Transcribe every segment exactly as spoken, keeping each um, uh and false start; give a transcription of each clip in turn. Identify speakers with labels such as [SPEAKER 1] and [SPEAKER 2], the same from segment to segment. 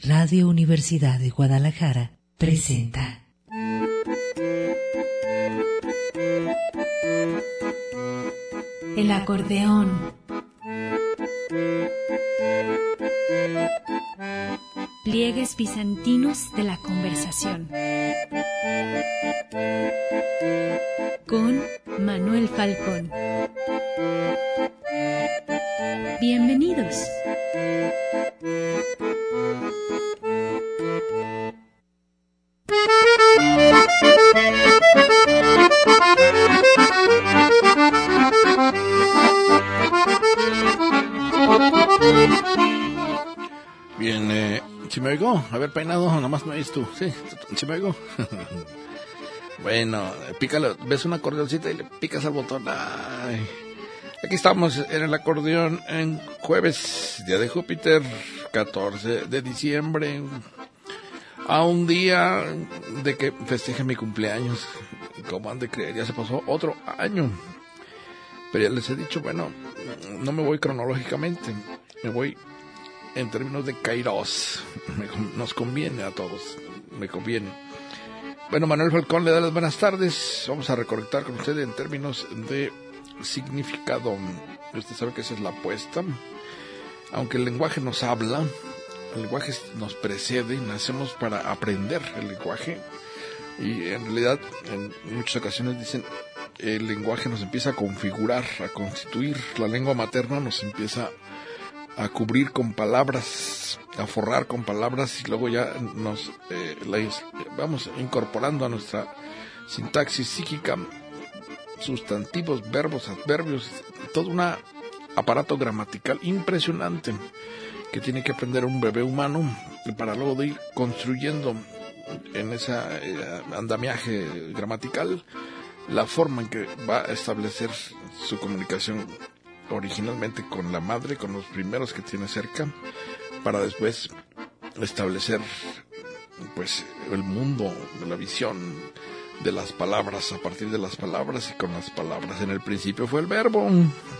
[SPEAKER 1] Radio Universidad de Guadalajara presenta
[SPEAKER 2] El acordeón. Pliegues bizantinos de la conversación. Con Manuel Falcón. Bienvenidos.
[SPEAKER 3] Bien, eh, ¿sí me oigo? A ver, peinado, nomás me oís tú, ¿sí? ¿Sí me oigo? Bueno, pícalo, ves un acordeoncito y le picas al botón. Ay. Aquí estamos en el acordeón en jueves, día de Júpiter, catorce de diciembre, a un día de que festeje mi cumpleaños. ¿Cómo han de creer? Ya se pasó otro año. Pero ya les he dicho, bueno, no me voy cronológicamente, me voy en términos de Kairos. Me, nos conviene a todos, me conviene. Bueno, Manuel Falcón le da las buenas tardes. Vamos a reconectar con usted en términos de significado. Usted sabe que esa es la apuesta. Aunque el lenguaje nos habla, el lenguaje nos precede, nacemos para aprender el lenguaje. Y en realidad, en muchas ocasiones dicen, el lenguaje nos empieza a configurar, a constituir. La lengua materna nos empieza a cubrir con palabras, a forrar con palabras, y luego ya nos eh, la, vamos incorporando a nuestra sintaxis psíquica sustantivos, verbos, adverbios, todo un aparato gramatical impresionante que tiene que aprender un bebé humano para luego de ir construyendo en ese eh, andamiaje gramatical la forma en que va a establecer su comunicación originalmente con la madre, con los primeros que tiene cerca, para después establecer pues el mundo, la visión de las palabras, a partir de las palabras y con las palabras. En el principio fue el verbo,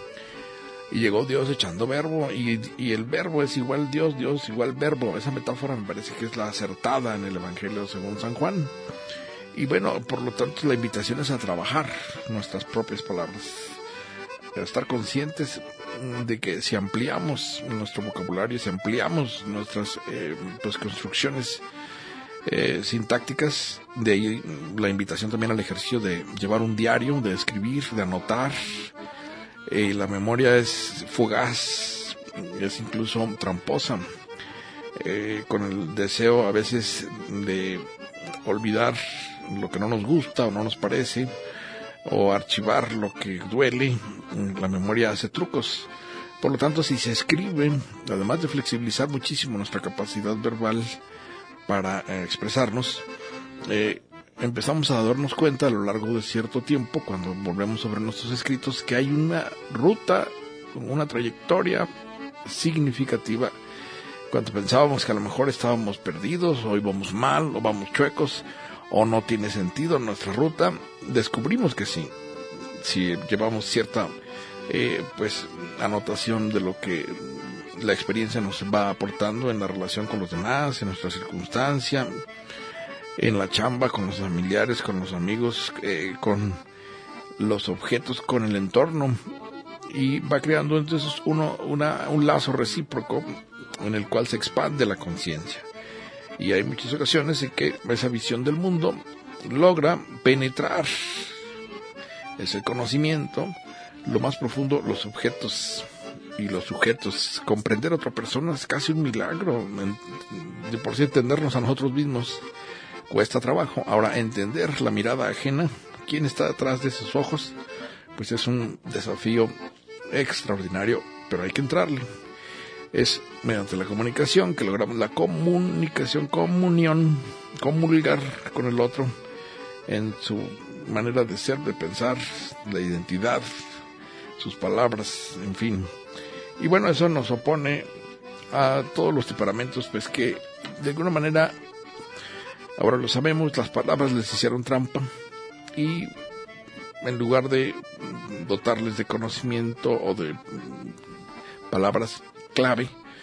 [SPEAKER 3] y llegó Dios echando verbo, y, y el verbo es igual Dios, Dios igual verbo. Esa metáfora me parece que es la acertada en el Evangelio según San Juan. Y bueno, por lo tanto la invitación es a trabajar nuestras propias palabras, a estar conscientes de que si ampliamos nuestro vocabulario, si ampliamos nuestras eh, pues, construcciones eh, sintácticas, de ahí la invitación también al ejercicio de llevar un diario, de escribir, de anotar. Eh, la memoria es fugaz, es incluso tramposa, eh, con el deseo a veces de olvidar lo que no nos gusta o no nos parece, o archivar lo que duele. La memoria hace trucos. Por lo tanto, si se escribe, además de flexibilizar muchísimo nuestra capacidad verbal para eh, expresarnos, eh, empezamos a darnos cuenta a lo largo de cierto tiempo, cuando volvemos sobre nuestros escritos, que hay una ruta, una trayectoria significativa. Cuando pensábamos que a lo mejor estábamos perdidos, o íbamos mal, o vamos chuecos, o no tiene sentido nuestra ruta, descubrimos que sí, si llevamos cierta eh, pues anotación de lo que la experiencia nos va aportando en la relación con los demás, en nuestra circunstancia, en la chamba, con los familiares, con los amigos, eh, con los objetos, con el entorno, y va creando entonces uno una, un lazo recíproco en el cual se expande la conciencia. Y hay muchas ocasiones en que esa visión del mundo logra penetrar ese conocimiento, lo más profundo, los objetos y los sujetos. Comprender a otra persona es casi un milagro. De por sí entendernos a nosotros mismos cuesta trabajo. Ahora, entender la mirada ajena, quién está detrás de esos ojos, pues es un desafío extraordinario, pero hay que entrarle. Es mediante la comunicación que logramos la comunicación, comunión, comulgar con el otro en su manera de ser, de pensar, la identidad, sus palabras, en fin. Y bueno, eso nos opone a todos los temperamentos, pues que de alguna manera, ahora lo sabemos, las palabras les hicieron trampa, y en lugar de dotarles de conocimiento o de palabras clave,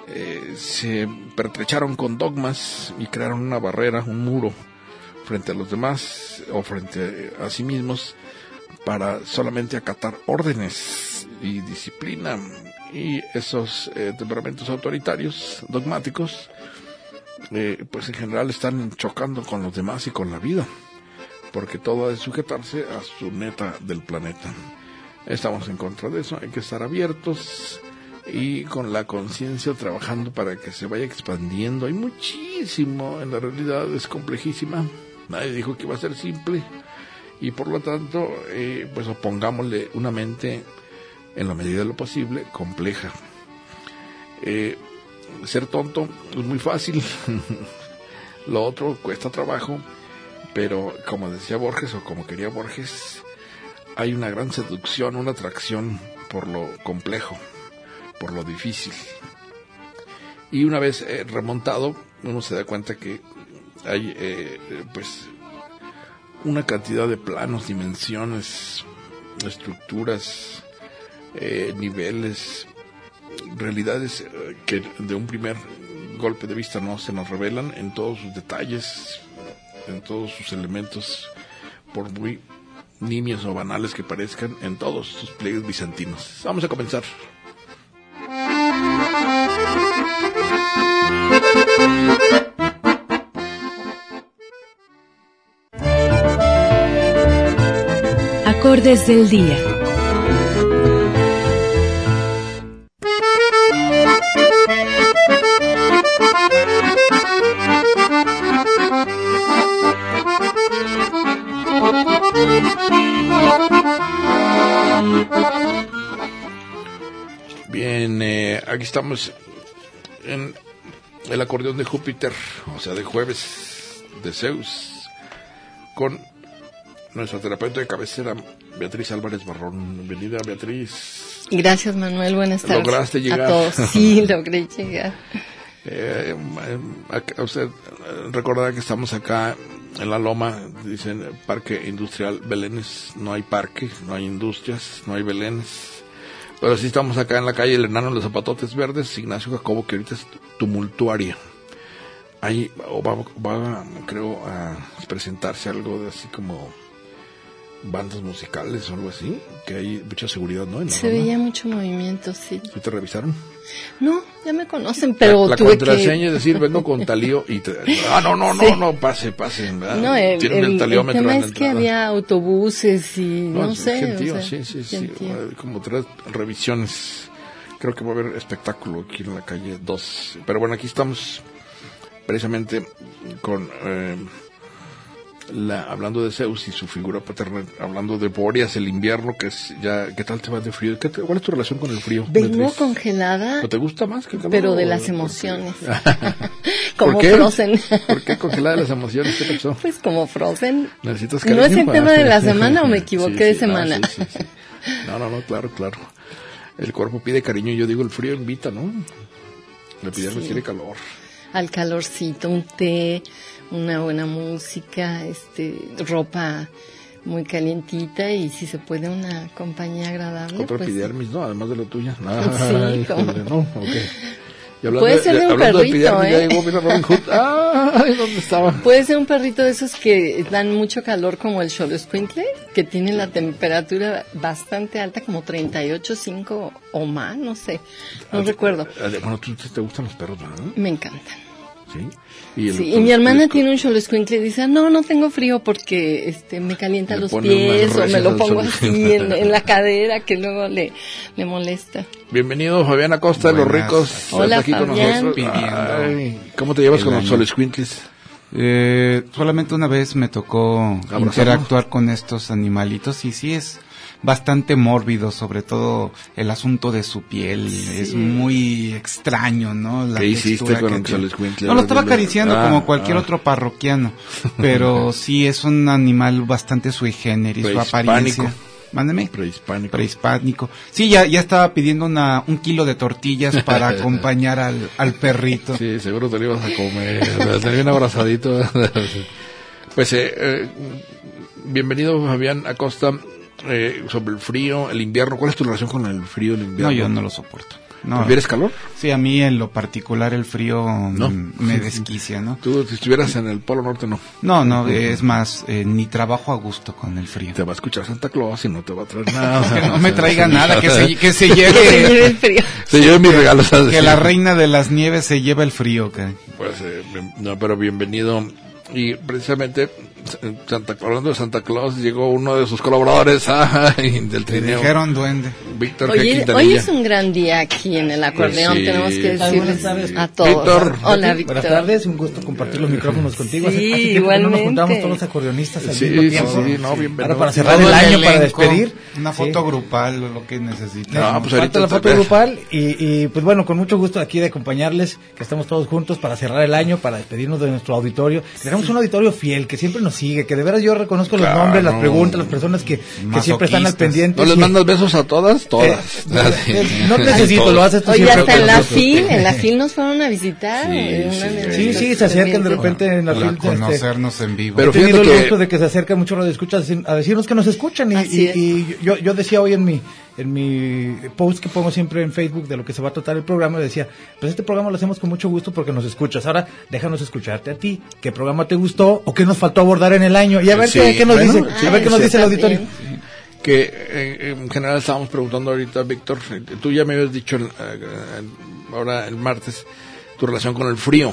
[SPEAKER 3] eh, se pertrecharon con dogmas y crearon una barrera, un muro frente a los demás o frente a sí mismos para solamente acatar órdenes y disciplina. Y esos eh, temperamentos autoritarios, dogmáticos, eh, pues en general están chocando con los demás y con la vida, porque todo ha de sujetarse a su neta del planeta. Estamos en contra de eso, hay que estar abiertos y con la conciencia trabajando para que se vaya expandiendo. Hay muchísimo, en la realidad es complejísima, nadie dijo que iba a ser simple, y por lo tanto, eh, pues opongámosle una mente, en la medida de lo posible, compleja. Eh, ser tonto es muy fácil, lo otro cuesta trabajo, pero como decía Borges, o como quería Borges, hay una gran seducción, una atracción por lo complejo, por lo difícil. Y una vez eh, remontado, uno se da cuenta que hay eh, pues una cantidad de planos, dimensiones, estructuras, eh, niveles, realidades eh, que de un primer golpe de vista no se nos revelan en todos sus detalles, en todos sus elementos, por muy nimios o banales que parezcan, en todos sus pliegues bizantinos. Vamos a comenzar.
[SPEAKER 2] Acordes del día.
[SPEAKER 3] Bien, eh, aquí estamos en el acordeón de Júpiter, o sea, de jueves de Zeus, con nuestra terapeuta de cabecera, Beatriz Álvarez Barrón. Bienvenida, Beatriz.
[SPEAKER 4] Gracias, Manuel. Buenas tardes.
[SPEAKER 3] ¿Lograste llegar?
[SPEAKER 4] A todos. Sí, logré llegar.
[SPEAKER 3] Eh, a usted recordará que estamos acá en la Loma, dicen Parque Industrial Belénes. No hay parque, no hay industrias, no hay Belénes. Pero sí estamos acá en la calle El Enano de los Zapatotes Verdes, Ignacio Jacobo, que ahorita es tumultuaria. Ahí va, va, creo, a presentarse algo de así como bandas musicales o algo así, que hay mucha seguridad, ¿no? En la
[SPEAKER 4] Se
[SPEAKER 3] zona.
[SPEAKER 4] veía mucho movimiento, sí.
[SPEAKER 3] ¿Sí te revisaron?
[SPEAKER 4] No, ya me conocen, pero
[SPEAKER 3] la, la
[SPEAKER 4] tuve
[SPEAKER 3] contraseña
[SPEAKER 4] que...
[SPEAKER 3] es decir, vengo con talío y te... Ah, no, no, no,
[SPEAKER 4] Sí.
[SPEAKER 3] no, pase, pase. ¿verdad?
[SPEAKER 4] No, el,
[SPEAKER 3] Tienen
[SPEAKER 4] el, el
[SPEAKER 3] taliómetro
[SPEAKER 4] tema
[SPEAKER 3] en la
[SPEAKER 4] es que
[SPEAKER 3] entrada.
[SPEAKER 4] había autobuses y no,
[SPEAKER 3] No,
[SPEAKER 4] sé.
[SPEAKER 3] gentío,
[SPEAKER 4] o sea,
[SPEAKER 3] sí, sí, sí,
[SPEAKER 4] gentío.
[SPEAKER 3] como tres revisiones. Creo que va a haber espectáculo aquí en la calle dos. Pero bueno, aquí estamos precisamente con eh, la hablando de Zeus y su figura paterna, hablando de Boreas, el invierno, que es ya, ¿qué tal te va de frío? ¿Qué te, ¿Cuál es tu relación con el frío?
[SPEAKER 4] Vengo
[SPEAKER 3] Beatriz?
[SPEAKER 4] congelada,
[SPEAKER 3] ¿No te gusta más que el calor?
[SPEAKER 4] pero de
[SPEAKER 3] o-
[SPEAKER 4] las
[SPEAKER 3] por qué?
[SPEAKER 4] emociones.
[SPEAKER 3] ¿Por
[SPEAKER 4] Como
[SPEAKER 3] qué?
[SPEAKER 4] Frozen.
[SPEAKER 3] ¿Por qué congelada de las emociones? ¿Qué pasó?
[SPEAKER 4] Pues como Frozen.
[SPEAKER 3] ¿Necesitas
[SPEAKER 4] ¿No es
[SPEAKER 3] cariño?
[SPEAKER 4] el tema de la semana o me equivoqué
[SPEAKER 3] Sí,
[SPEAKER 4] de
[SPEAKER 3] sí,
[SPEAKER 4] semana?
[SPEAKER 3] No, sí, sí, sí. no, no, no, claro, claro. El cuerpo pide cariño y yo digo el frío invita, ¿no? Le pide
[SPEAKER 4] Sí.
[SPEAKER 3] quiere calor.
[SPEAKER 4] Al calorcito, un té, una buena música, este, ropa muy calientita y si se puede una compañía agradable.
[SPEAKER 3] Otra
[SPEAKER 4] pues,
[SPEAKER 3] epidermis, ¿no? Además de la tuya.
[SPEAKER 4] Sí, ¿cómo?
[SPEAKER 3] híjole, no, ok. Y
[SPEAKER 4] Puede ser de un
[SPEAKER 3] hablando
[SPEAKER 4] perrito,
[SPEAKER 3] de epidermis,
[SPEAKER 4] ¿eh?
[SPEAKER 3] ya llegó, mira Robin Hood. ¡Ay, ¿dónde estaba?
[SPEAKER 4] Puede ser un perrito de esos que dan mucho calor como el Xoloscuintle, que tiene la temperatura bastante alta, como treinta y ocho punto cinco o más, no sé, no
[SPEAKER 3] Ah,
[SPEAKER 4] recuerdo.
[SPEAKER 3] ah, Bueno, ¿tú te, te gustan los perros, ¿verdad?
[SPEAKER 4] Me encantan.
[SPEAKER 3] Sí. Y, el-
[SPEAKER 4] Sí, y mi
[SPEAKER 3] el-
[SPEAKER 4] hermana
[SPEAKER 3] el-
[SPEAKER 4] tiene un Xoloscuintle y dice, no, no tengo frío porque este me calienta
[SPEAKER 3] Le
[SPEAKER 4] los
[SPEAKER 3] pone
[SPEAKER 4] pies
[SPEAKER 3] unas
[SPEAKER 4] o me
[SPEAKER 3] recias
[SPEAKER 4] lo
[SPEAKER 3] al
[SPEAKER 4] pongo
[SPEAKER 3] Xoloscuintle.
[SPEAKER 4] así en, en la cadera que luego le, le molesta.
[SPEAKER 3] Bienvenido, Fabián Acosta, de Los
[SPEAKER 5] Buenas.
[SPEAKER 3] Ricos.
[SPEAKER 4] Hola,
[SPEAKER 3] Está aquí con
[SPEAKER 4] Fabián.
[SPEAKER 3] nosotros.
[SPEAKER 5] Pidiendo
[SPEAKER 3] Ay, ¿cómo te llevas
[SPEAKER 5] el
[SPEAKER 3] con los
[SPEAKER 5] año.
[SPEAKER 3] solescuintles?
[SPEAKER 5] Eh, solamente una vez me tocó
[SPEAKER 3] ¿Abrazarlo?
[SPEAKER 5] interactuar con estos animalitos y sí es bastante mórbido, sobre todo el asunto de su piel.
[SPEAKER 4] Sí.
[SPEAKER 5] Es muy extraño, ¿no? La
[SPEAKER 3] ¿Qué hiciste
[SPEAKER 5] textura
[SPEAKER 3] con
[SPEAKER 5] que
[SPEAKER 3] el
[SPEAKER 5] tiene.
[SPEAKER 3] solescuintle?
[SPEAKER 5] No, lo estaba acariciando
[SPEAKER 3] Ah,
[SPEAKER 5] como cualquier
[SPEAKER 3] ah.
[SPEAKER 5] otro parroquiano, pero sí es un animal bastante sui generis, su
[SPEAKER 3] Prehispánico.
[SPEAKER 5] apariencia. Mándeme.
[SPEAKER 3] Prehispánico.
[SPEAKER 5] Prehispánico. Sí, ya, ya estaba pidiendo una, un kilo de tortillas para acompañar al, al perrito.
[SPEAKER 3] Sí, seguro te lo ibas a comer. Te tenía bien abrazadito. Pues, eh, eh, bienvenido, Fabián Acosta. Eh, sobre el frío, el invierno. ¿Cuál es tu relación con el frío, el invierno?
[SPEAKER 5] No, yo no lo soporto. No.
[SPEAKER 3] ¿Prefieres calor?
[SPEAKER 5] Sí, a mí en lo particular el frío
[SPEAKER 3] No.
[SPEAKER 5] mm, me desquicia, ¿no?
[SPEAKER 3] Tú, si estuvieras en el Polo Norte, no.
[SPEAKER 5] No, no, es más, eh, ni trabajo a gusto con el frío.
[SPEAKER 3] Te va a escuchar Santa Claus y no te va a traer nada.
[SPEAKER 5] Que no me traiga nada, que se, que se
[SPEAKER 4] Que se lleve
[SPEAKER 5] lleve,
[SPEAKER 4] el frío.
[SPEAKER 3] Se lleve mis regalos. ¿sabes?
[SPEAKER 5] que la reina de las nieves se lleve el frío, que
[SPEAKER 3] Pues, eh, bien- no, pero bienvenido. Y precisamente, eh, Santa, hablando de Santa Claus, llegó uno de sus colaboradores ay, del
[SPEAKER 5] te
[SPEAKER 3] trineo,
[SPEAKER 5] dijeron duende.
[SPEAKER 3] Víctor G.
[SPEAKER 4] Oye, hoy
[SPEAKER 3] Quintanilla.
[SPEAKER 4] es un gran día aquí en el acordeón,
[SPEAKER 3] Pues sí.
[SPEAKER 4] tenemos que
[SPEAKER 3] Ay,
[SPEAKER 4] decirles
[SPEAKER 6] buenas tardes.
[SPEAKER 4] a todos.
[SPEAKER 3] Víctor.
[SPEAKER 4] Hola, Víctor.
[SPEAKER 6] Buenas tardes, un gusto compartir los micrófonos contigo.
[SPEAKER 4] Sí,
[SPEAKER 6] Hace- hace tiempo que no nos
[SPEAKER 4] igualmente.
[SPEAKER 6] juntamos todos los acordeonistas al
[SPEAKER 3] Sí,
[SPEAKER 6] mismo
[SPEAKER 3] sí,
[SPEAKER 6] tiempo.
[SPEAKER 3] sí, no, bienvenido.
[SPEAKER 6] Ahora para cerrar
[SPEAKER 5] Todo
[SPEAKER 6] el año, para
[SPEAKER 5] elenco,
[SPEAKER 6] despedir.
[SPEAKER 5] una
[SPEAKER 6] Sí.
[SPEAKER 5] foto grupal, lo que necesitan.
[SPEAKER 3] No, pues
[SPEAKER 6] Falta
[SPEAKER 3] ahorita
[SPEAKER 6] la
[SPEAKER 3] te
[SPEAKER 6] foto
[SPEAKER 3] ves.
[SPEAKER 6] grupal y, y pues bueno, con mucho gusto aquí de acompañarles, que estamos todos juntos para cerrar el año, para despedirnos de nuestro auditorio. Tenemos un auditorio fiel que siempre nos sigue, que de veras yo reconozco los
[SPEAKER 3] Claro.
[SPEAKER 6] nombres, las preguntas, las personas que, que siempre están al
[SPEAKER 5] Masoquistas.
[SPEAKER 6] pendiente.
[SPEAKER 3] ¿No les
[SPEAKER 6] Sí.
[SPEAKER 3] mandas besos a todas? Todas.
[SPEAKER 6] Eh,
[SPEAKER 3] Así.
[SPEAKER 6] eh, no necesito,
[SPEAKER 3] Todas.
[SPEAKER 6] lo haces tú
[SPEAKER 4] Oye,
[SPEAKER 6] siempre.
[SPEAKER 4] hasta en
[SPEAKER 6] con
[SPEAKER 4] la
[SPEAKER 6] nosotros.
[SPEAKER 4] FIL, en la FIL nos fueron a visitar.
[SPEAKER 3] Sí,
[SPEAKER 4] eh, una
[SPEAKER 3] sí,
[SPEAKER 4] de
[SPEAKER 3] sí.
[SPEAKER 4] nuestras
[SPEAKER 6] Sí, sí, se acercan de repente en la
[SPEAKER 5] Para
[SPEAKER 6] fil- este,
[SPEAKER 5] conocernos en vivo.
[SPEAKER 3] Pero
[SPEAKER 6] He tenido
[SPEAKER 3] fíjate
[SPEAKER 6] el
[SPEAKER 3] que-
[SPEAKER 6] gusto de que se acerca mucho radio escuchas a decirnos que nos escuchan y,
[SPEAKER 4] Así
[SPEAKER 6] y-
[SPEAKER 4] es.
[SPEAKER 6] y yo, yo decía hoy en mi en mi post que pongo siempre en Facebook de lo que se va a tratar el programa, decía, pues este programa lo hacemos con mucho gusto porque nos escuchas. Ahora déjanos escucharte a ti, qué programa te gustó o qué nos faltó abordar en el año y a ver
[SPEAKER 3] Sí,
[SPEAKER 6] qué, qué nos
[SPEAKER 3] bueno,
[SPEAKER 6] dice,
[SPEAKER 3] sí,
[SPEAKER 6] a ver qué nos
[SPEAKER 3] sí.
[SPEAKER 6] dice el auditorio.
[SPEAKER 4] También.
[SPEAKER 3] Que eh, en general estábamos preguntando ahorita, Víctor, eh, tú ya me habías dicho eh, eh, ahora el martes tu relación con el frío.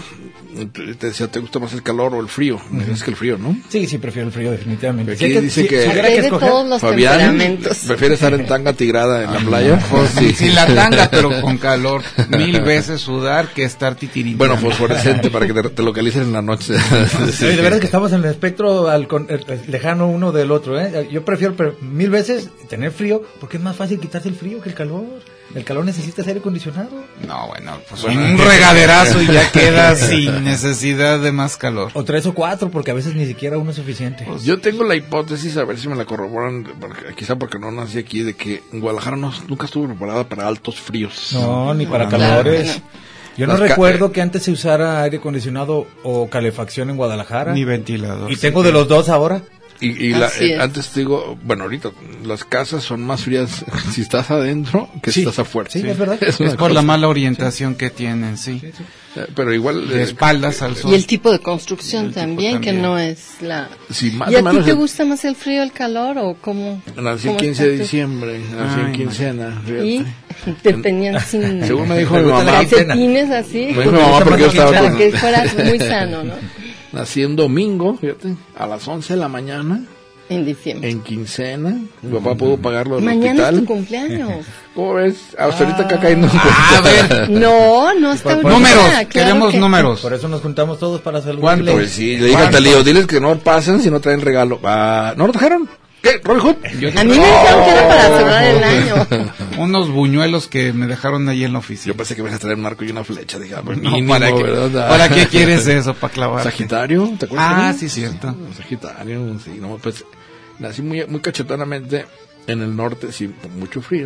[SPEAKER 3] Te decía, ¿te gusta más el calor o el frío? Me dices que el frío, ¿no?
[SPEAKER 6] Sí, sí, prefiero el frío definitivamente.
[SPEAKER 3] Aquí
[SPEAKER 6] Si hay
[SPEAKER 3] dice
[SPEAKER 6] si-
[SPEAKER 3] que-
[SPEAKER 6] si hubiera
[SPEAKER 4] Hay
[SPEAKER 6] que
[SPEAKER 4] de
[SPEAKER 6] escoger,
[SPEAKER 4] todos los
[SPEAKER 3] Fabián,
[SPEAKER 4] temperamentos.
[SPEAKER 3] ¿prefiere estar en tanga tigrada en la playa?
[SPEAKER 5] Sí, sí, la tanga, pero con calor. Mil veces sudar que estar titiritando.
[SPEAKER 3] Bueno, fosforescente para que te, te localicen en la noche. Sí.
[SPEAKER 6] Oye, de verdad que estamos en el espectro al con- eh, eh, lejano uno del otro, ¿eh? Yo prefiero pero, mil veces tener frío porque es más fácil quitarse el frío que el calor. El calor necesita aire acondicionado.
[SPEAKER 5] No, bueno, pues
[SPEAKER 3] Bueno,
[SPEAKER 5] un regaderazo y ya queda sin necesidad de más calor.
[SPEAKER 6] O tres o cuatro, porque a veces ni siquiera uno es suficiente.
[SPEAKER 3] Yo tengo la hipótesis, a ver si me la corroboran, porque- quizá porque no nací aquí, de que en Guadalajara no, nunca estuvo preparada para altos fríos.
[SPEAKER 6] No, ni para
[SPEAKER 4] Claro
[SPEAKER 6] calores.
[SPEAKER 4] que no.
[SPEAKER 6] Yo no
[SPEAKER 3] Las ca-
[SPEAKER 6] recuerdo que antes se usara aire acondicionado o calefacción en Guadalajara.
[SPEAKER 5] Ni ventilador.
[SPEAKER 6] Y tengo de los dos ahora.
[SPEAKER 3] Y, y la-
[SPEAKER 4] Así
[SPEAKER 3] eh,
[SPEAKER 4] es.
[SPEAKER 3] antes te digo, bueno, ahorita las casas son más frías si estás adentro que si
[SPEAKER 6] Sí.
[SPEAKER 3] estás afuera.
[SPEAKER 6] Sí, es verdad.
[SPEAKER 3] Es una
[SPEAKER 5] Es por la
[SPEAKER 3] cosa.
[SPEAKER 5] mala orientación que tienen, sí.
[SPEAKER 3] Eh, Pero igual...
[SPEAKER 5] De
[SPEAKER 3] eh,
[SPEAKER 5] espaldas al sol.
[SPEAKER 4] Y el tipo de construcción
[SPEAKER 5] El tipo
[SPEAKER 4] también, que
[SPEAKER 5] también.
[SPEAKER 4] no es la...
[SPEAKER 3] si más
[SPEAKER 4] ¿Y
[SPEAKER 3] o
[SPEAKER 4] a ti
[SPEAKER 3] menos
[SPEAKER 4] te
[SPEAKER 3] el-
[SPEAKER 4] gusta más el frío o el calor o cómo?
[SPEAKER 3] Nací el
[SPEAKER 4] cómo
[SPEAKER 3] quince de
[SPEAKER 4] estás tú?
[SPEAKER 3] diciembre, nací en
[SPEAKER 5] Ay,
[SPEAKER 3] quincena, fíjate.
[SPEAKER 4] Y te tenían sin
[SPEAKER 3] Según me dijo mi
[SPEAKER 6] gusta la
[SPEAKER 3] mamá,
[SPEAKER 6] quincena.
[SPEAKER 4] calcetines así,
[SPEAKER 3] me dijo mi mamá porque yo estaba
[SPEAKER 4] para
[SPEAKER 3] con...
[SPEAKER 4] que fueras muy sano, ¿no?
[SPEAKER 3] Nací en domingo, fíjate, a las once de la mañana,
[SPEAKER 4] En diciembre.
[SPEAKER 3] en quincena. Mi papá pudo pagarlo del
[SPEAKER 4] Mañana es tu
[SPEAKER 3] hospital.
[SPEAKER 4] cumpleaños.
[SPEAKER 3] ¿Cómo ves? Hasta ahorita acá cayendo en
[SPEAKER 5] Ah, a
[SPEAKER 3] cuenta.
[SPEAKER 5] ver.
[SPEAKER 4] No, no está
[SPEAKER 6] Por-
[SPEAKER 4] ahorita,
[SPEAKER 5] Números,
[SPEAKER 4] claro
[SPEAKER 5] queremos
[SPEAKER 4] que-
[SPEAKER 5] números.
[SPEAKER 6] Por eso nos juntamos todos para
[SPEAKER 5] ¿Cuánto?
[SPEAKER 6] saludarle.
[SPEAKER 3] Pues sí, le dije al talío, diles que no pasen si no traen regalo. Ah, ¿no lo trajeron? ¿Qué? ¿Robin Hood?
[SPEAKER 4] A mí me dijeron que era para cerrar el año.
[SPEAKER 5] Unos buñuelos que me dejaron ahí en la oficina.
[SPEAKER 3] Yo pensé que ibas a traer un arco y una flecha. Dije, ah, pues
[SPEAKER 5] No,
[SPEAKER 3] mínimo,
[SPEAKER 5] ¿para, qué,
[SPEAKER 3] ¿verdad?
[SPEAKER 5] ¿para qué quieres eso? ¿Para clavar?
[SPEAKER 3] Sagitario, ¿te acuerdas?
[SPEAKER 5] Ah,
[SPEAKER 3] no?
[SPEAKER 5] sí, cierto.
[SPEAKER 3] Sagitario, sí, no, pues nací muy, muy cachetonamente en el norte, sí, con mucho frío.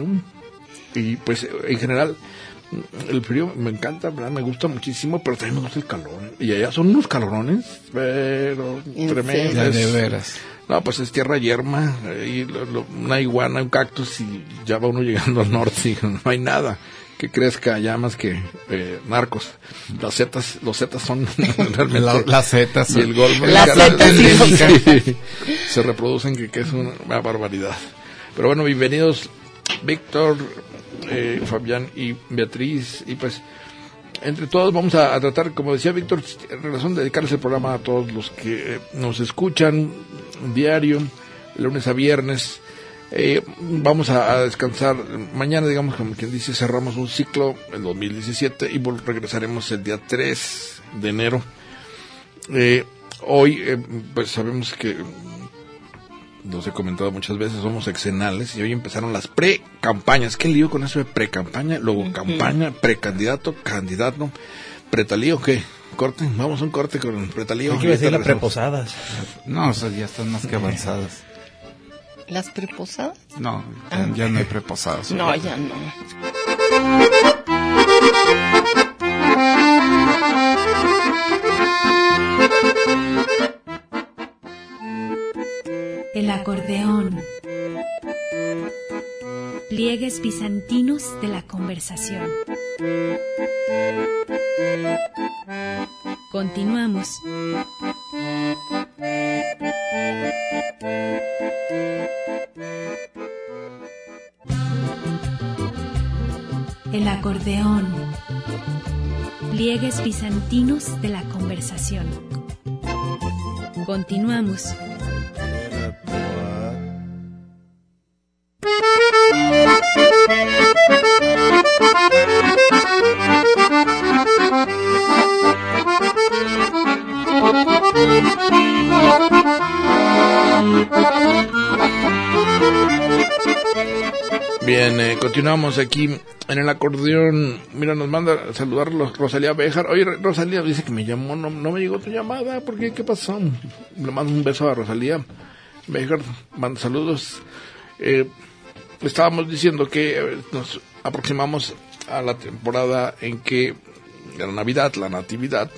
[SPEAKER 3] Y pues en general, el frío me encanta, ¿verdad? Me gusta muchísimo, pero también me gusta el calor. Y allá son unos calorones, pero
[SPEAKER 4] ¿En
[SPEAKER 3] tremendos.
[SPEAKER 5] Ya de veras.
[SPEAKER 3] No, pues es tierra yerma, eh, y lo- lo- una iguana, un cactus, y ya va uno llegando al norte y no hay nada que crezca allá más que eh, narcos. Las setas, los setas son realmente...
[SPEAKER 5] La- las setas
[SPEAKER 3] Y el golfo.
[SPEAKER 4] Las setas sí.
[SPEAKER 3] Sí, se reproducen, que, que es una, una barbaridad. Pero bueno, bienvenidos Víctor, eh, Fabián y Beatriz, y pues entre todos vamos a, a tratar, como decía Víctor, en razón de dedicarles el programa a todos los que eh, nos escuchan diario, lunes a viernes. Eh, vamos a, a descansar mañana, digamos, como quien dice, cerramos un ciclo el dos mil diecisiete y vol- regresaremos el día tres de enero. Eh, hoy, eh, pues sabemos que, los he comentado muchas veces, somos exenales y hoy empezaron las pre-campañas. ¿Qué lío con eso de pre-campaña? Luego campaña, precandidato, candidato, pretalío, ¿qué? ¿Corte? Vamos a un corte con el pretalío.
[SPEAKER 6] Hay que decir las
[SPEAKER 3] Ahorita regresamos.
[SPEAKER 6] preposadas.
[SPEAKER 5] No, o sea, ya están más que avanzadas.
[SPEAKER 4] ¿Las preposadas?
[SPEAKER 5] No, ya, ya no hay preposados.
[SPEAKER 4] No, ya no.
[SPEAKER 2] El acordeón. Pliegues bizantinos de la conversación. Continuamos. El acordeón. Pliegues bizantinos de la conversación. Continuamos.
[SPEAKER 3] Bien, eh, continuamos aquí en el acordeón. Mira, nos manda a saludar Rosalía Béjar. Oye, Rosalía dice que me llamó, no, no me llegó tu llamada. ¿Por qué? ¿Qué pasó? Le mando un beso a Rosalía Béjar, manda saludos. Eh, estábamos diciendo que eh, nos aproximamos a la temporada en que la Navidad, la Natividad,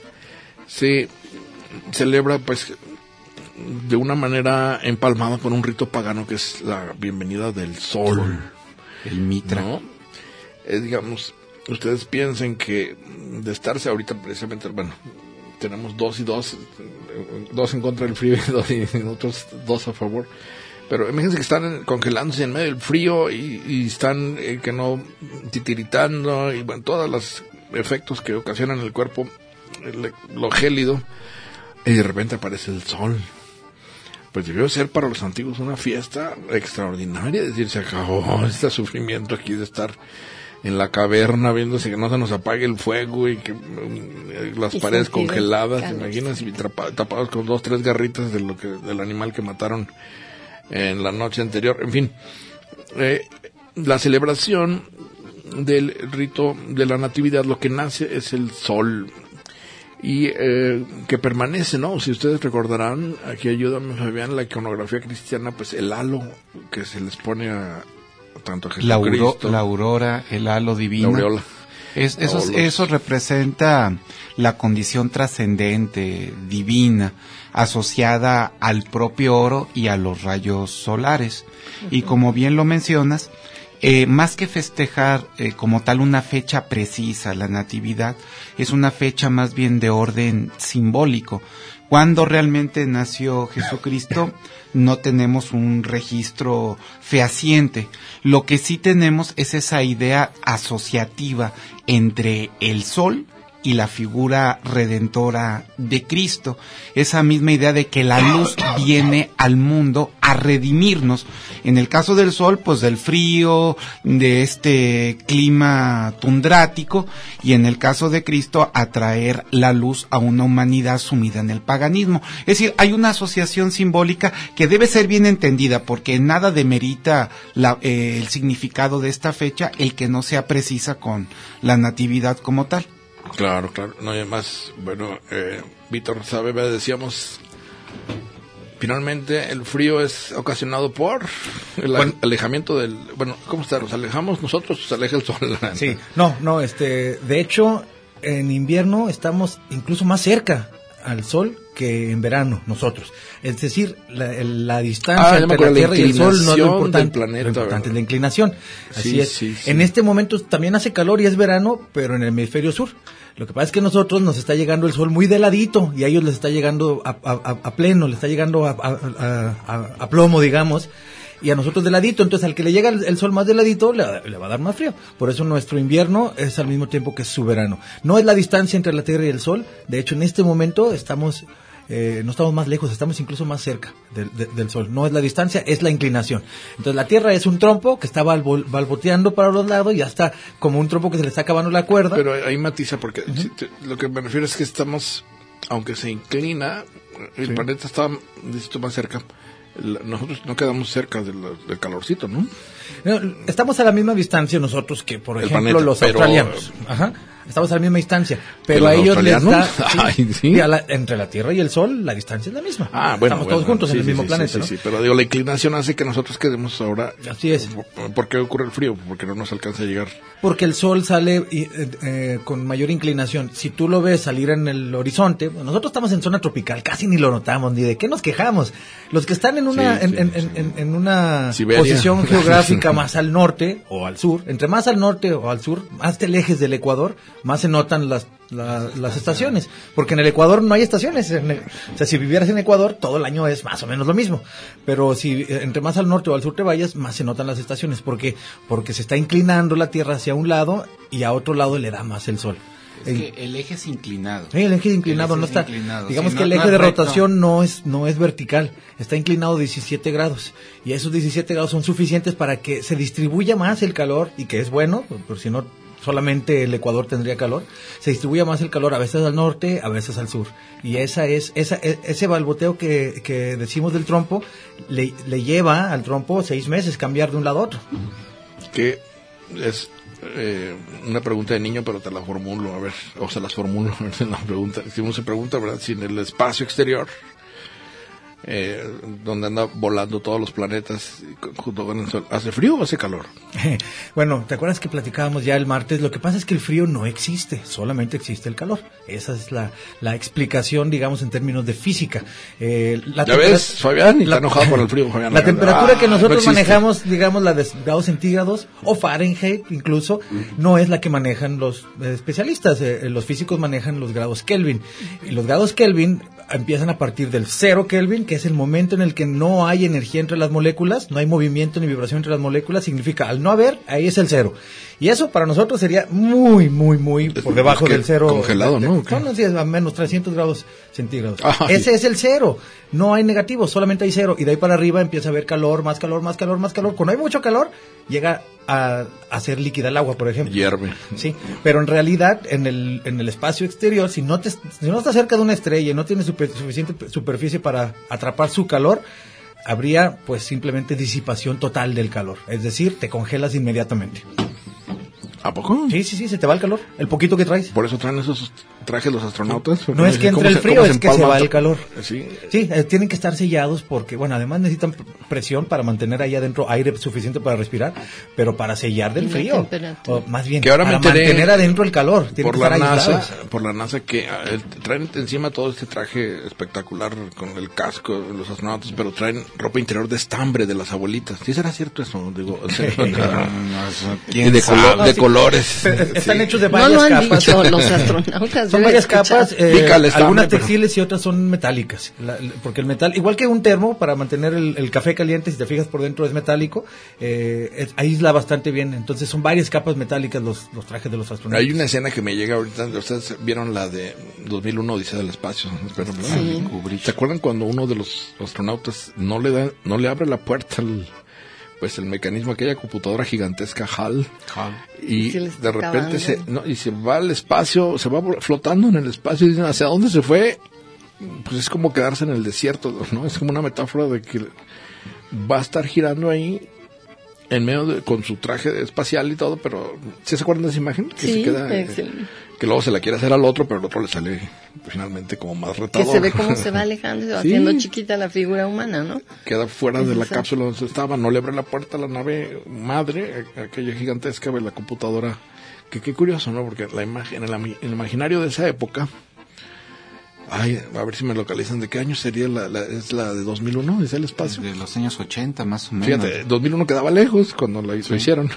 [SPEAKER 3] se celebra pues de una manera empalmada con un rito pagano que es la bienvenida del sol.
[SPEAKER 5] El Mitra.
[SPEAKER 3] ¿No? Eh, digamos, ustedes piensen que de estarse ahorita precisamente, bueno, tenemos dos y dos, dos en contra del frío y dos, y otros dos a favor. Pero imagínense que están congelándose en medio del frío y, y están eh, que no titiritando y bueno, todos los efectos que ocasionan el cuerpo, el, lo gélido, y de repente aparece el sol. Pues debió ser para los antiguos una fiesta extraordinaria, es decir, se acabó este sufrimiento aquí de estar en la caverna viéndose que no se nos apague el fuego y que um, las
[SPEAKER 4] y
[SPEAKER 3] paredes congeladas,
[SPEAKER 4] calor.
[SPEAKER 3] imagínense trapa, tapados con dos, tres garritas de lo que, del animal que mataron en la noche anterior. En fin, eh, la celebración del rito de la natividad, lo que nace es el sol y eh, que permanece, ¿no? Si ustedes recordarán, aquí ayúdame Fabián, la iconografía cristiana, pues el halo que se les pone a tanto a
[SPEAKER 5] La, auro,
[SPEAKER 3] Jesucristo,
[SPEAKER 5] la aurora, el halo divino.
[SPEAKER 3] la aureola.
[SPEAKER 5] Es, eso,
[SPEAKER 3] los...
[SPEAKER 5] eso representa la condición trascendente, divina, asociada al propio oro y a los rayos solares. Uh-huh. Y como bien lo mencionas, eh, más que festejar eh, como tal una fecha precisa, la natividad, es una fecha más bien de orden simbólico. Cuando realmente nació Jesucristo, no tenemos un registro fehaciente. Lo que sí tenemos es esa idea asociativa entre el sol y la figura redentora de Cristo. Esa misma idea de que la luz viene al mundo a redimirnos. En el caso del sol, pues del frío, de este clima tundrático, y en el caso de Cristo, a traer la luz a una humanidad sumida en el paganismo. Es decir, hay una asociación simbólica que debe ser bien entendida, porque nada demerita la, eh, el significado de esta fecha, el que no sea precisa con la natividad como tal.
[SPEAKER 3] Claro, claro. No hay más. Bueno, eh, Víctor Saavedra, decíamos, finalmente el frío es ocasionado por el bueno, alejamiento del... Bueno, ¿cómo está? ¿Nos alejamos nosotros o se aleja el sol?
[SPEAKER 6] Sí, no, no, este, de hecho, en invierno estamos incluso más cerca al sol que en verano nosotros. Es decir, la, la distancia
[SPEAKER 3] ah,
[SPEAKER 6] entre la Tierra y el Sol no es lo importante,
[SPEAKER 3] del planeta,
[SPEAKER 6] lo importante es la inclinación. Así
[SPEAKER 3] sí,
[SPEAKER 6] es.
[SPEAKER 3] Sí, sí.
[SPEAKER 6] En este momento también hace calor y es verano, pero en el hemisferio sur. Lo que pasa es que a nosotros nos está llegando el sol muy de ladito y a ellos les está llegando a, a, a pleno, les está llegando a, a, a, a plomo, digamos, y a nosotros de ladito. Entonces, al que le llega el, el sol más de ladito, le, le va a dar más frío. Por eso nuestro invierno es al mismo tiempo que su verano. No es la distancia entre la Tierra y el sol. De hecho, en este momento estamos... Eh, no estamos más lejos, estamos incluso más cerca de, de, del sol. No es la distancia, es la inclinación. Entonces la Tierra es un trompo que está balbo, balboteando para los lados y ya está como un trompo que se le está acabando la cuerda.
[SPEAKER 3] Pero ahí matiza, porque uh-huh. si te, lo que me refiero es que estamos, aunque se inclina, el sí. planeta está, dices tú, más cerca. Nosotros no quedamos cerca del, del calorcito, ¿no?
[SPEAKER 6] ¿no? Estamos a la misma distancia nosotros que, por
[SPEAKER 3] el
[SPEAKER 6] ejemplo,
[SPEAKER 3] planeta,
[SPEAKER 6] los
[SPEAKER 3] pero...
[SPEAKER 6] australianos. Ajá. estamos a la misma distancia, pero
[SPEAKER 3] ¿Los
[SPEAKER 6] a ellos les da,
[SPEAKER 3] australianos?
[SPEAKER 6] sí,
[SPEAKER 3] Ay, sí.
[SPEAKER 6] y a la- entre la Tierra y el Sol, la distancia es la misma.
[SPEAKER 3] Ah, bueno,
[SPEAKER 6] estamos
[SPEAKER 3] bueno,
[SPEAKER 6] todos juntos
[SPEAKER 3] sí,
[SPEAKER 6] en el
[SPEAKER 3] sí,
[SPEAKER 6] mismo
[SPEAKER 3] sí,
[SPEAKER 6] planeta,
[SPEAKER 3] sí,
[SPEAKER 6] ¿no?
[SPEAKER 3] sí, sí, pero digo, la inclinación hace que nosotros quedemos ahora.
[SPEAKER 6] Así es.
[SPEAKER 3] ¿Por qué ocurre el frío? Porque no nos alcanza a llegar.
[SPEAKER 6] Porque el sol sale y, eh, eh, con mayor inclinación. Si tú lo ves salir en el horizonte, bueno, nosotros estamos en zona tropical, casi ni lo notamos, ni de qué nos quejamos. Los que están en una,
[SPEAKER 3] Sí,
[SPEAKER 6] en,
[SPEAKER 3] sí,
[SPEAKER 6] en,
[SPEAKER 3] sí.
[SPEAKER 6] en, en una
[SPEAKER 3] Siberia.
[SPEAKER 6] posición geográfica más al norte o al sur, entre más al norte o al sur, más te alejes del Ecuador, más se notan las la- las estaciones, porque en el Ecuador no hay estaciones. En el- o sea, si vivieras en Ecuador, todo el año es más o menos lo mismo, pero si eh, entre más al norte o al sur te vayas, más se notan las estaciones, porque porque se está inclinando la Tierra hacia un lado y a otro lado le da más el sol.
[SPEAKER 5] Es
[SPEAKER 6] En-
[SPEAKER 5] que el eje es inclinado.
[SPEAKER 6] Sí, el eje inclinado
[SPEAKER 5] El
[SPEAKER 6] no
[SPEAKER 5] eje
[SPEAKER 6] está,
[SPEAKER 5] es inclinado,
[SPEAKER 6] digamos
[SPEAKER 5] sí,
[SPEAKER 6] que
[SPEAKER 5] no-
[SPEAKER 6] el
[SPEAKER 5] no
[SPEAKER 6] eje
[SPEAKER 5] es
[SPEAKER 6] de
[SPEAKER 5] recto.
[SPEAKER 6] rotación no es no es vertical, está inclinado diecisiete grados y esos diecisiete grados son suficientes para que se distribuya más el calor y que es bueno, por, por si no solamente el Ecuador tendría calor, se distribuye más el calor a veces al norte, a veces al sur y esa es esa e- ese balboteo que, que decimos del trompo le, le lleva al trompo seis meses cambiar de un lado a otro.
[SPEAKER 3] Que es eh, una pregunta de niño, pero te la formulo, a ver, o se las formulo, a ver si la pregunta, si uno se pregunta, ¿verdad? Si en el espacio exterior, eh, donde anda volando todos los planetas junto con el sol, ¿hace frío o hace calor?
[SPEAKER 6] Bueno, ¿te acuerdas que platicábamos ya el martes? Lo que pasa es que el frío no existe, solamente existe el calor. Esa es la, la explicación, digamos, en términos de física. Eh, la
[SPEAKER 3] ¿Ya
[SPEAKER 6] tempera-
[SPEAKER 3] ves, Fabián? Y
[SPEAKER 6] la-
[SPEAKER 3] está enojado por el frío, Fabián.
[SPEAKER 6] La temperatura
[SPEAKER 3] Ah,
[SPEAKER 6] que nosotros
[SPEAKER 3] no existe.
[SPEAKER 6] manejamos, digamos, la de grados centígrados o Fahrenheit incluso, no es la que manejan los eh, especialistas. Eh, los físicos manejan los grados Kelvin. Y los grados Kelvin empiezan a partir del cero Kelvin, que es el momento en el que no hay energía entre las moléculas, no hay movimiento ni vibración entre las moléculas, significa al no haber, ahí es el cero. Y eso para nosotros sería muy, muy, muy por debajo
[SPEAKER 3] que
[SPEAKER 6] del cero.
[SPEAKER 3] congelado, ¿no?
[SPEAKER 6] No, no, sí, es a menos trescientos grados centígrados.
[SPEAKER 3] Ay.
[SPEAKER 6] Ese es el cero. No hay negativos, solamente hay cero. Y de ahí para arriba empieza a haber calor, más calor, más calor, más calor. Cuando hay mucho calor, llega a, a ser líquida el agua, por ejemplo.
[SPEAKER 3] Hierve.
[SPEAKER 6] Sí, pero en realidad en el, en el espacio exterior, si no, te, si no estás cerca de una estrella y no tienes super- suficiente superficie para atrapar su calor, habría pues simplemente disipación total del calor. Es decir, te congelas inmediatamente.
[SPEAKER 3] ¿A poco?
[SPEAKER 6] Sí, sí, sí, se te va el calor, el poquito que traes.
[SPEAKER 3] Por eso traen esos trajes los astronautas.
[SPEAKER 6] No es que
[SPEAKER 3] ¿Cómo
[SPEAKER 6] entre el
[SPEAKER 3] se-
[SPEAKER 6] frío,
[SPEAKER 3] cómo
[SPEAKER 6] es que se
[SPEAKER 3] empalman?
[SPEAKER 6] va el calor.
[SPEAKER 3] Sí.
[SPEAKER 6] Sí, eh, tienen que estar sellados porque, bueno, además necesitan pr- presión para mantener ahí adentro aire suficiente para respirar, pero para sellar del
[SPEAKER 4] Y la
[SPEAKER 6] frío.
[SPEAKER 4] temperatura.
[SPEAKER 6] O más bien,
[SPEAKER 3] Que ahora me
[SPEAKER 6] para
[SPEAKER 3] enteré
[SPEAKER 6] mantener adentro el calor. Tienen
[SPEAKER 3] por
[SPEAKER 6] que
[SPEAKER 3] la
[SPEAKER 6] estar
[SPEAKER 3] NASA,
[SPEAKER 6] aislados.
[SPEAKER 3] por la NASA que ah, el- traen encima todo este traje espectacular con el casco de los astronautas, pero traen ropa interior de estambre de las abuelitas. ¿Sí será cierto eso? Digo, en serio. y
[SPEAKER 5] ¿Quién
[SPEAKER 3] de,
[SPEAKER 5] sabe?
[SPEAKER 3] colo- de
[SPEAKER 6] sí.
[SPEAKER 3] colores.
[SPEAKER 6] Pe- Están
[SPEAKER 3] Sí.
[SPEAKER 6] hechos de
[SPEAKER 4] No
[SPEAKER 6] varias
[SPEAKER 4] lo han
[SPEAKER 6] capas.
[SPEAKER 4] dicho los astronautas.
[SPEAKER 6] Son
[SPEAKER 4] debe
[SPEAKER 6] varias
[SPEAKER 4] escuchar.
[SPEAKER 6] capas, eh,
[SPEAKER 3] Pica el estambre,
[SPEAKER 6] algunas
[SPEAKER 3] pero-
[SPEAKER 6] textiles y otras son metálicas. La- la- porque el metal, igual que un termo para mantener el, el café caliente, si te fijas por dentro es metálico, eh, es- aísla bastante bien. Entonces son varias capas metálicas los, los trajes de los astronautas.
[SPEAKER 3] Hay una escena que me llega ahorita, ustedes vieron la de dos mil uno Odisea del Espacio, espero, ¿verdad?
[SPEAKER 4] Sí.
[SPEAKER 3] Kubrick. ¿Se acuerdan cuando uno de los astronautas no le da, no le abre la puerta al, pues el mecanismo, aquella computadora gigantesca HAL, y
[SPEAKER 4] Se le
[SPEAKER 3] de
[SPEAKER 4] está
[SPEAKER 3] repente se,
[SPEAKER 4] acabando.
[SPEAKER 3] no, y se va al espacio, se va vol- flotando en el espacio y dicen, ¿hacia dónde se fue? Pues es como quedarse en el desierto, ¿no? Es como una metáfora de que va a estar girando ahí en medio de, con su traje espacial y todo, pero ¿sí se acuerdan de esa imagen? Que
[SPEAKER 4] Sí,
[SPEAKER 3] se queda, eh,
[SPEAKER 4] excelente.
[SPEAKER 3] que luego se la quiere hacer al otro, pero el otro le sale pues, finalmente como más
[SPEAKER 4] Que
[SPEAKER 3] retador.
[SPEAKER 4] se ve cómo se va alejando y se va
[SPEAKER 3] Sí.
[SPEAKER 4] haciendo chiquita la figura humana, ¿no?
[SPEAKER 3] Queda fuera de la
[SPEAKER 4] Exacto.
[SPEAKER 3] cápsula donde estaba, no le abre la puerta a la nave madre, a- aquella gigantesca de la computadora. Que qué curioso, ¿no? Porque la imagen, en, el, ami- en el imaginario de esa época, ay, a ver si me localizan, ¿de qué año sería la, la es la de dos mil uno? ¿Es el espacio?
[SPEAKER 5] De los años ochenta, más o menos.
[SPEAKER 3] Fíjate, dos mil uno quedaba lejos cuando lo, lo hicieron.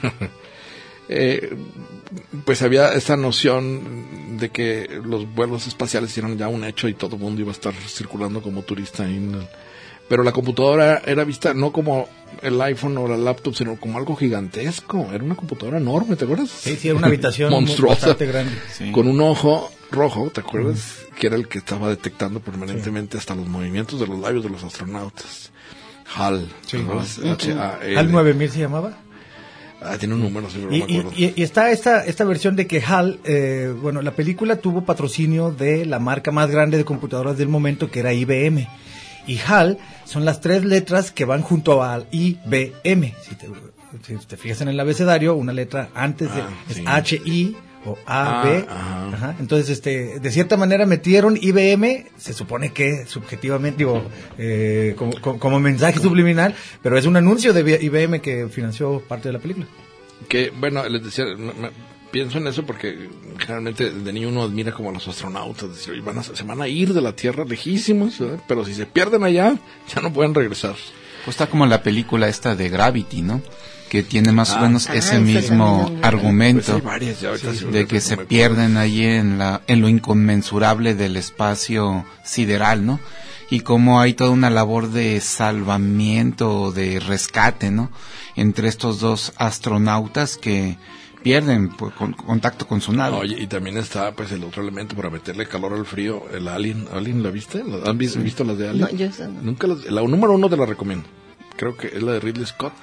[SPEAKER 3] Eh, pues había esta noción de que los vuelos espaciales eran ya un hecho y todo el mundo iba a estar circulando como turista. ahí en el- Pero la computadora era vista no como el iPhone o la laptop, sino como algo gigantesco. Era una computadora enorme, ¿te acuerdas?
[SPEAKER 6] Sí, sí, era una habitación
[SPEAKER 3] monstruosa,
[SPEAKER 6] bastante grande.
[SPEAKER 5] Sí.
[SPEAKER 3] con un ojo rojo, ¿te acuerdas? Que era el que estaba detectando permanentemente hasta los movimientos de los labios de los astronautas. HAL.
[SPEAKER 6] Sí.
[SPEAKER 3] ¿te acuerdas? H A L.
[SPEAKER 6] ¿HAL nueve mil se llamaba?
[SPEAKER 3] Ah, tiene un número, sí, pero no
[SPEAKER 6] Y,
[SPEAKER 3] me
[SPEAKER 6] y-
[SPEAKER 3] acuerdo.
[SPEAKER 6] y- y está esta, esta versión de que HAL, eh, bueno, la película tuvo patrocinio de la marca más grande de computadoras del momento, que era I B M. Y HAL son las tres letras que van junto al I B M. Si te, si te fijas en el abecedario, una letra antes de
[SPEAKER 3] Ah,
[SPEAKER 6] es
[SPEAKER 3] sí.
[SPEAKER 6] H I, o A
[SPEAKER 3] Ah,
[SPEAKER 6] B.
[SPEAKER 3] ajá.
[SPEAKER 6] Ajá. Entonces, este, de cierta manera metieron I B M, se supone que subjetivamente, digo, eh, como, como, como mensaje subliminal, pero es un anuncio de I B M que financió parte de la película.
[SPEAKER 3] Que, bueno, les decía, me- me- pienso en eso porque generalmente de niño uno admira como a los astronautas, decir, "Oye, van a- se van a ir de la Tierra lejísimos, ¿verdad? Pero si se pierden allá, ya no pueden regresar".
[SPEAKER 5] Pues está como la película esta de Gravity, ¿no? Que tiene más
[SPEAKER 3] Ah,
[SPEAKER 5] o menos
[SPEAKER 4] ah,
[SPEAKER 5] ese
[SPEAKER 4] esa
[SPEAKER 5] mismo
[SPEAKER 4] también.
[SPEAKER 3] Pues
[SPEAKER 5] argumento
[SPEAKER 3] hay varias ya ahorita, sí,
[SPEAKER 5] de
[SPEAKER 3] ahorita
[SPEAKER 5] que se
[SPEAKER 3] me acuerdo.
[SPEAKER 5] pierden allí en la en lo inconmensurable del espacio sideral, ¿no? Y cómo hay toda una labor de salvamiento, de rescate, ¿no? Entre estos dos astronautas que pierden pues, con, contacto con su nave.
[SPEAKER 3] Oye, y también está pues el otro elemento para meterle calor al frío, el Alien. ¿Alien la viste? ¿La- ¿Han visto, visto las de Alien?
[SPEAKER 4] No, yo esa no.
[SPEAKER 3] Nunca las, la número uno te la recomiendo. Creo que es la de Ridley Scott.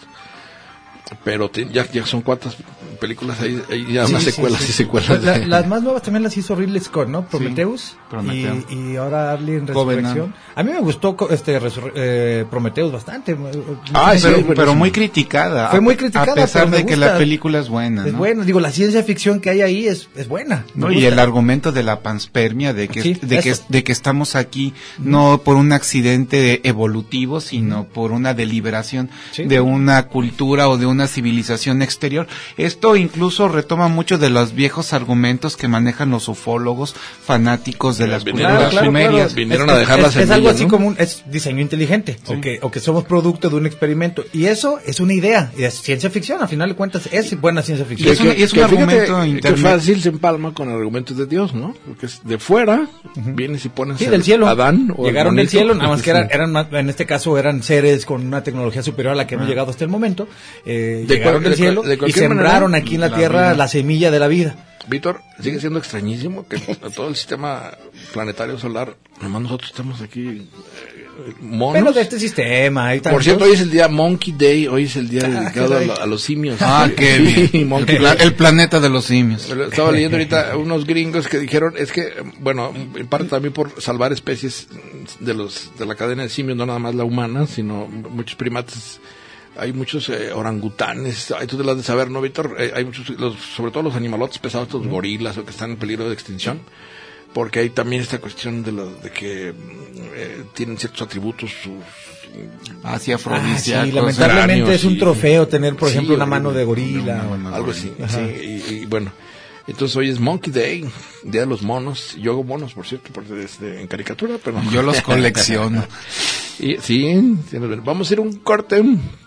[SPEAKER 3] Pero te- ya, ya son cuantas películas ahí, ahí ya
[SPEAKER 6] Sí,
[SPEAKER 3] unas
[SPEAKER 6] sí,
[SPEAKER 3] secuelas
[SPEAKER 6] sí.
[SPEAKER 3] y secuelas.
[SPEAKER 6] La-
[SPEAKER 3] de-
[SPEAKER 6] las más nuevas también las hizo Ridley Scott, ¿no? Prometheus.
[SPEAKER 5] Prometheus.
[SPEAKER 6] Y, y ahora Alien
[SPEAKER 5] Covenant.
[SPEAKER 6] Resurrección. A mí me gustó co- este Resur- eh, Prometheus bastante.
[SPEAKER 3] Ah, sí,
[SPEAKER 5] pero,
[SPEAKER 3] buenísimo.
[SPEAKER 5] pero muy criticada.
[SPEAKER 6] Fue muy
[SPEAKER 5] a-
[SPEAKER 6] criticada,
[SPEAKER 5] A pesar
[SPEAKER 6] pero me
[SPEAKER 5] de que
[SPEAKER 6] gusta.
[SPEAKER 5] la película es buena,
[SPEAKER 6] Es
[SPEAKER 5] ¿no?
[SPEAKER 6] bueno, digo, la ciencia ficción que hay ahí es, es buena. Me
[SPEAKER 5] ¿No? Y
[SPEAKER 6] gusta.
[SPEAKER 5] el argumento de la panspermia, de que,
[SPEAKER 6] Sí,
[SPEAKER 5] de que,
[SPEAKER 6] eso.
[SPEAKER 5] de que estamos aquí no por un accidente evolutivo, sino por una deliberación
[SPEAKER 6] Sí.
[SPEAKER 5] de una cultura o de una civilización exterior. Esto incluso retoma mucho de los viejos argumentos que manejan los ufólogos fanáticos de las
[SPEAKER 3] Vinieron
[SPEAKER 5] culturas
[SPEAKER 3] a-
[SPEAKER 5] sumerias.
[SPEAKER 3] Vinieron
[SPEAKER 6] Es-
[SPEAKER 3] a dejar
[SPEAKER 6] es,
[SPEAKER 3] las
[SPEAKER 6] es algo
[SPEAKER 3] semillas,
[SPEAKER 6] así
[SPEAKER 3] ¿no?
[SPEAKER 6] como un es diseño inteligente, o, que, o que somos producto de un experimento. Y eso es una idea, y es ciencia ficción, al final de cuentas es buena ciencia
[SPEAKER 5] Y
[SPEAKER 6] ficción.
[SPEAKER 5] es un- y es un argumento
[SPEAKER 3] que
[SPEAKER 5] internet.
[SPEAKER 3] fácil se empalma con argumentos de Dios, ¿no? Porque es de fuera, vienes y pones
[SPEAKER 6] Sí,
[SPEAKER 3] a
[SPEAKER 6] del cielo.
[SPEAKER 3] Adán o el
[SPEAKER 6] Llegaron del
[SPEAKER 3] monito.
[SPEAKER 6] cielo, nada más que eran,
[SPEAKER 3] Sí.
[SPEAKER 6] eran más- en este caso eran seres con una tecnología superior a la que hemos llegado hasta el momento. Eh,
[SPEAKER 3] De
[SPEAKER 6] llegaron
[SPEAKER 3] cual-
[SPEAKER 6] del
[SPEAKER 3] de cual-
[SPEAKER 6] cielo
[SPEAKER 3] de
[SPEAKER 6] y
[SPEAKER 3] cualquier
[SPEAKER 6] sembraron
[SPEAKER 3] manera,
[SPEAKER 6] aquí en la,
[SPEAKER 5] la
[SPEAKER 6] tierra
[SPEAKER 5] vida.
[SPEAKER 6] la semilla de la vida.
[SPEAKER 3] Víctor, sigue siendo extrañísimo que todo el sistema planetario solar, nomás nosotros estamos aquí eh, monos.
[SPEAKER 6] Pero de este sistema. Hay
[SPEAKER 3] Por
[SPEAKER 6] tantos.
[SPEAKER 3] cierto, hoy es el día Monkey Day, hoy es el día dedicado a,
[SPEAKER 6] caray.
[SPEAKER 3] lo- a los simios.
[SPEAKER 5] Ah, qué
[SPEAKER 3] Sí,
[SPEAKER 5] bien.
[SPEAKER 3] Monkey
[SPEAKER 5] El, pla-
[SPEAKER 3] Day.
[SPEAKER 5] el planeta de los simios.
[SPEAKER 3] Pero estaba leyendo ahorita unos gringos que dijeron, es que, bueno, en parte también por salvar especies de los de la cadena de simios, no nada más la humana, sino muchos primates. Hay muchos eh, orangutanes, hay tú te las de saber, ¿no, Víctor? Eh, hay muchos, los, sobre todo los animalotes pesados, estos gorilas o que están en peligro de extinción, porque hay también esta cuestión de, lo, de que eh, tienen ciertos atributos, sus,
[SPEAKER 5] Hacia
[SPEAKER 6] Ah, sí,
[SPEAKER 5] afrodisíacos.
[SPEAKER 6] lamentablemente
[SPEAKER 3] cráneos
[SPEAKER 6] es un
[SPEAKER 3] y-
[SPEAKER 6] trofeo tener, por
[SPEAKER 3] Sí,
[SPEAKER 6] ejemplo, una
[SPEAKER 3] horrible.
[SPEAKER 6] mano de gorila.
[SPEAKER 5] No,
[SPEAKER 6] o-
[SPEAKER 5] no, no.
[SPEAKER 3] algo así,
[SPEAKER 6] Ajá.
[SPEAKER 3] sí, y, y bueno, entonces hoy es Monkey Day, Día de los Monos. Yo hago monos, por cierto, porque este, en caricatura, pero
[SPEAKER 5] Yo los colecciono.
[SPEAKER 3] Y, sí, sí, nos ven. Vamos a ir a un corte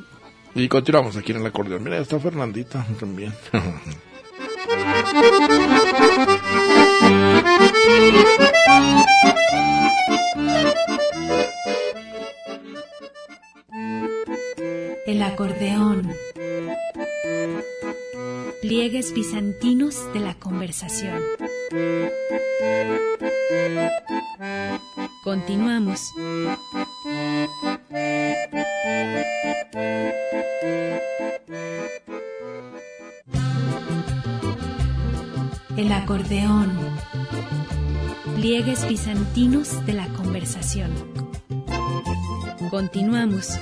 [SPEAKER 3] y continuamos aquí en el acordeón. Mira, ya está Fernandita también.
[SPEAKER 2] El acordeón. Pliegues bizantinos de la conversación. Continuamos. El acordeón. Pliegues bizantinos de la conversación. Continuamos.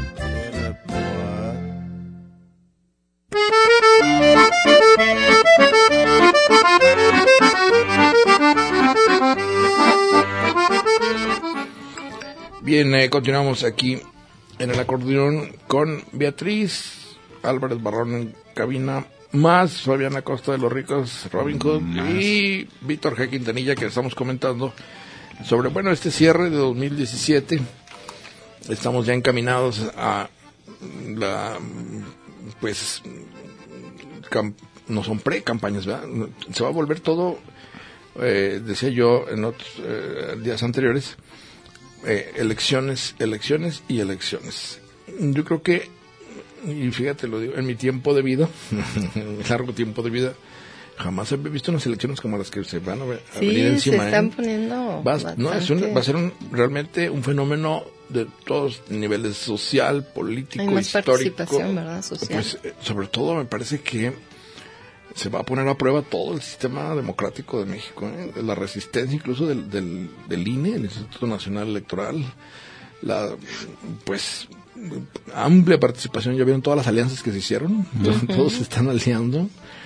[SPEAKER 3] Bien, eh, continuamos aquí en el acordeón con Beatriz Álvarez Barrón en cabina, más Fabiana Costa de los Ricos, Robin Hood y Víctor G. Quintanilla, que estamos comentando sobre, bueno, este cierre de dos mil diecisiete. Estamos ya encaminados a la, pues, cam- no son pre-campañas, ¿verdad? Se va a volver todo, eh, decía yo en otros eh, días anteriores, eh, elecciones, elecciones y elecciones. Yo creo que, y fíjate, lo digo, en mi tiempo de vida, largo tiempo de vida, jamás he visto unas elecciones como las que se van a, ver, a venir
[SPEAKER 4] Sí, se
[SPEAKER 3] encima.
[SPEAKER 4] están
[SPEAKER 3] ¿eh?
[SPEAKER 4] poniendo
[SPEAKER 3] Va, no, es un-
[SPEAKER 4] bastante-
[SPEAKER 3] va a ser un, realmente un fenómeno de todos niveles, social, político,
[SPEAKER 4] Hay más
[SPEAKER 3] histórico.
[SPEAKER 4] participación, ¿verdad? Social.
[SPEAKER 3] Pues, eh, sobre todo me parece que se va a poner a prueba todo el sistema democrático de México, ¿eh? La resistencia incluso del, del, del I N E, el Instituto Nacional Electoral, la, pues, amplia participación. Ya vieron todas las alianzas que se hicieron, todos se están aliando.